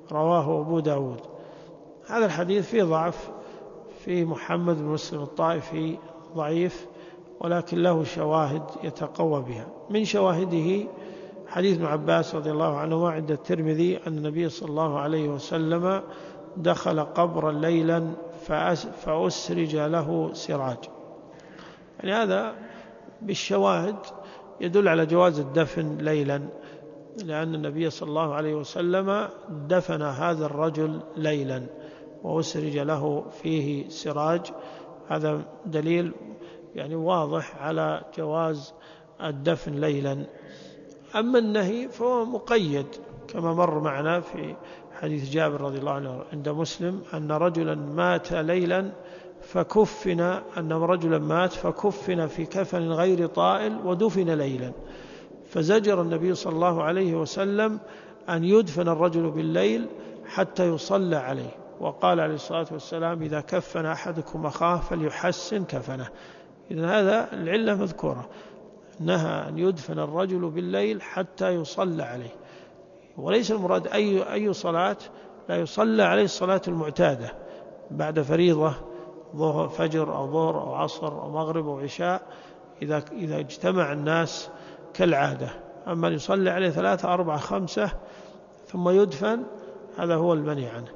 رواه أبو داود. هذا الحديث فيه ضعف، فيه محمد بن مسلم الطائفي ضعيف، ولكن له شواهد يتقوى بها. من شواهده حديث ابن عباس رضي الله عنهما عند الترمذي أن النبي صلى الله عليه وسلم دخل قبرا ليلا فأسرج له سراج. يعني هذا بالشواهد يدل على جواز الدفن ليلا، لأن النبي صلى الله عليه وسلم دفن هذا الرجل ليلا وأسرج له فيه سراج. هذا دليل يعني واضح على جواز الدفن ليلا. أما النهي فهو مقيد كما مر معنا في حديث جابر رضي الله عنه عند مسلم أن رجلا مات ليلا فكفن أن رجلا مات فكفن في كفن غير طائل ودفن ليلا، فزجر النبي صلى الله عليه وسلم أن يدفن الرجل بالليل حتى يصلى عليه، وقال عليه الصلاة والسلام إذا كفن أحدكم أخاه فليحسن كفنه. إذن هذا العلة مذكورة، نهى أن يدفن الرجل بالليل حتى يصلى عليه، وليس المراد أي, أي صلاة، لا يصلى عليه الصلاة المعتادة بعد فريضة ظهر فجر أو ظهر أو عصر أو مغرب أو عشاء إذا, إذا اجتمع الناس كالعادة. أما يصلي عليه ثلاثة أربعة خمسة ثم يدفن هذا هو المنهي عنه.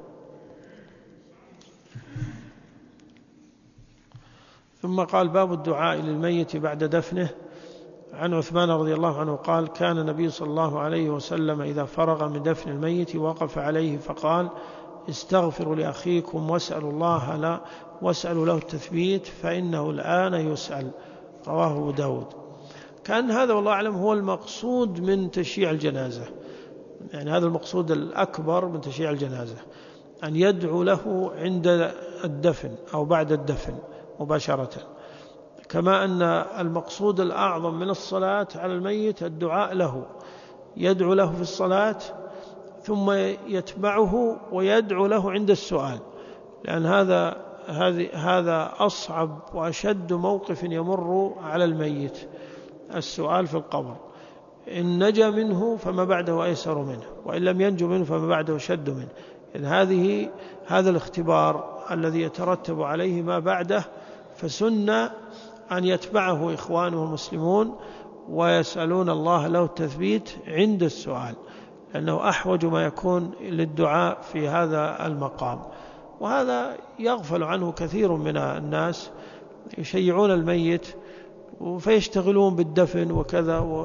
ثم قال باب الدعاء للميت بعد دفنه. عن عثمان رضي الله عنه قال كان النبي صلى الله عليه وسلم إذا فرغ من دفن الميت وقف عليه فقال استغفروا لأخيكم واسألوا الله لا واسألوا له التثبيت فإنه الآن يسأل. رواه أبو داود. كان هذا والله أعلم هو المقصود من تشييع الجنازة، يعني هذا المقصود الأكبر من تشييع الجنازة، أن يدعو له عند الدفن أو بعد الدفن مباشرة، كما أن المقصود الأعظم من الصلاة على الميت الدعاء له، يدعو له في الصلاة ثم يتبعه ويدعو له عند السؤال، لأن هذا هذا أصعب وأشد موقف يمر على الميت، السؤال في القبر. إن نجا منه فما بعده أيسر منه، وإن لم ينجو منه فما بعده شد منه. إن هذه هذا الاختبار الذي يترتب عليه ما بعده، فسن أن يتبعه إخوانه المسلمون ويسألون الله له التثبيت عند السؤال، لأنه أحوج ما يكون للدعاء في هذا المقام. وهذا يغفل عنه كثير من الناس، يشيعون الميت فيشتغلون بالدفن وكذا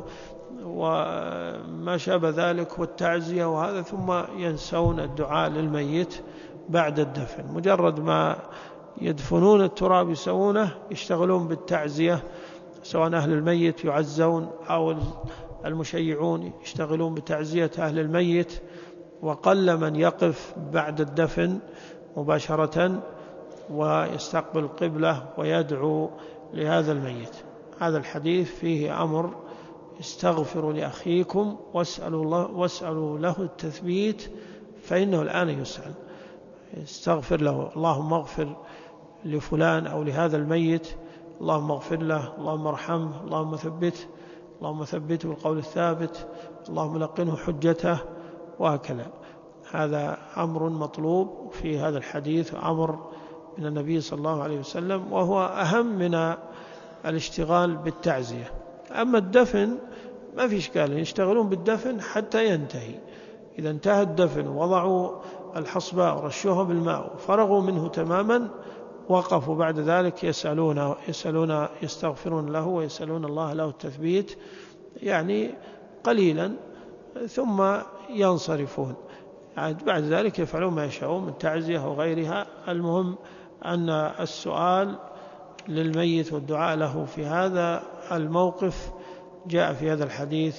وما شابه ذلك والتعزية وهذا، ثم ينسون الدعاء للميت بعد الدفن. مجرد ما يدفنون التراب يسوونه يشتغلون بالتعزية، سواء أهل الميت يعزون أو المشيعون يشتغلون بتعزية أهل الميت، وقل من يقف بعد الدفن مباشرة ويستقبل القبلة ويدعو لهذا الميت. هذا الحديث فيه أمر استغفروا لأخيكم واسألوا, الله واسألوا له التثبيت فإنه الآن يسأل. استغفر له، اللهم اغفر لفلان أو لهذا الميت، اللهم اغفر له، اللهم ارحمه، اللهم ثبته، اللهم ثبته بالقول الثابت، اللهم لقنه حجته، وهكذا. هذا أمر مطلوب في هذا الحديث، أمر من النبي صلى الله عليه وسلم، وهو أهم من الاشتغال بالتعزية. أما الدفن ما في إشكال، يشتغلون بالدفن حتى ينتهي. إذا انتهى الدفن وضعوا الحصباء ورشوها بالماء وفرغوا منه تماما، وقفوا بعد ذلك يسألون يسألون يستغفرون له ويسألون الله له التثبيت، يعني قليلا، ثم ينصرفون. بعد ذلك يفعلون ما يشاءون من تعزية وغيرها. المهم أن السؤال للميت والدعاء له في هذا الموقف جاء في هذا الحديث،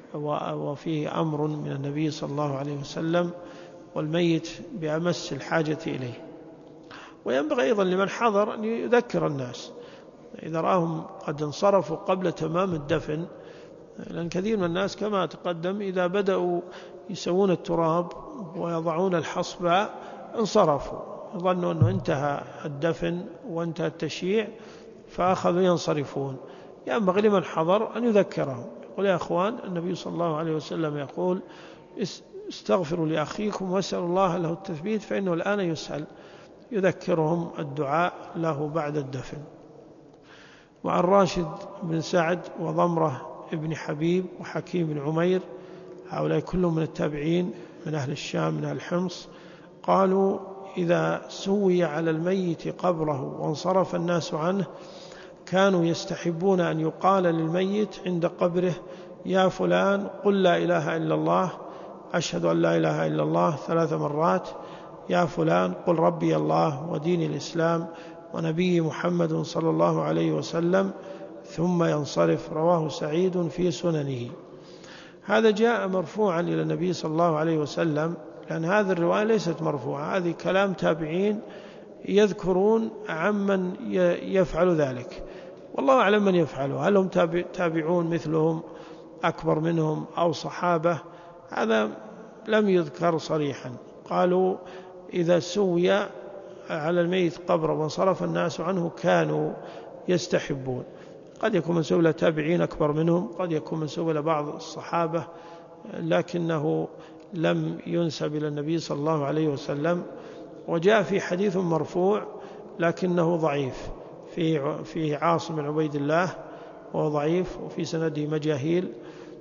وفيه أمر من النبي صلى الله عليه وسلم، والميت بأمس الحاجة إليه. وينبغي أيضا لمن حضر أن يذكر الناس إذا رأهم قد انصرفوا قبل تمام الدفن، لأن كثير من الناس كما تقدم إذا بدأوا يسوون التراب ويضعون الحصبة انصرفوا، ظنوا أنه انتهى الدفن وانتهى التشييع فأخذوا ينصرفون. ينبغي لمن حضر أن يذكرهم، قل يا أخوان النبي صلى الله عليه وسلم يقول استغفروا لأخيكم واسألوا الله له التثبيت فإنه الآن يسأل، يذكرهم الدعاء له بعد الدفن. وعن راشد بن سعد وضمرة بن حبيب وحكيم بن عمير، هؤلاء كلهم من التابعين من أهل الشام من أهل الحمص، قالوا إذا سوي على الميت قبره وانصرف الناس عنه كانوا يستحبون أن يقال للميت عند قبره يا فلان قل لا إله إلا الله، أشهد أن لا إله إلا الله ثلاث مرات، يا فلان قل ربي الله ودين الإسلام ونبي محمد صلى الله عليه وسلم، ثم ينصرف. رواه سعيد في سننه. هذا جاء مرفوعا إلى النبي صلى الله عليه وسلم، لأن هذه الرواية ليست مرفوعة، هذه كلام تابعين يذكرون عمن يفعل ذلك، والله أعلم من يفعله، هل هم تابعون مثلهم أكبر منهم أو صحابة، هذا لم يذكر صريحا. قالوا إذا سوي على الميت قبره وانصرف الناس عنه كانوا يستحبون. قد يكون منسوب إلى تابعين أكبر منهم، قد يكون منسوب إلى بعض الصحابة، لكنه لم ينسب إلى النبي صلى الله عليه وسلم. وجاء في حديث مرفوع لكنه ضعيف، في في عاصم بن عبيد الله وهو ضعيف وفي سنده مجاهيل،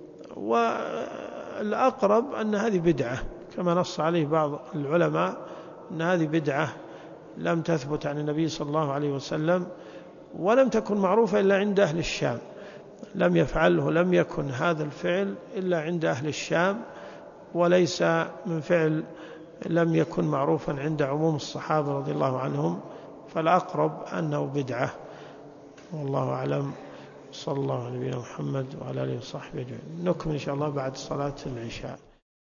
والأقرب أن هذه بدعة كما نص عليه بعض العلماء، أن هذه بدعة لم تثبت عن النبي صلى الله عليه وسلم ولم تكن معروفة إلا عند أهل الشام، لم يفعله لم يكن هذا الفعل إلا عند أهل الشام، وليس من فعل لم يكن معروفا عند عموم الصحابة رضي الله عنهم، فالأقرب أنه بدعة، والله أعلم. صلى الله على نبينا محمد وعلى آله وصحبه أجمعين. نكمل إن شاء الله بعد صلاة العشاء.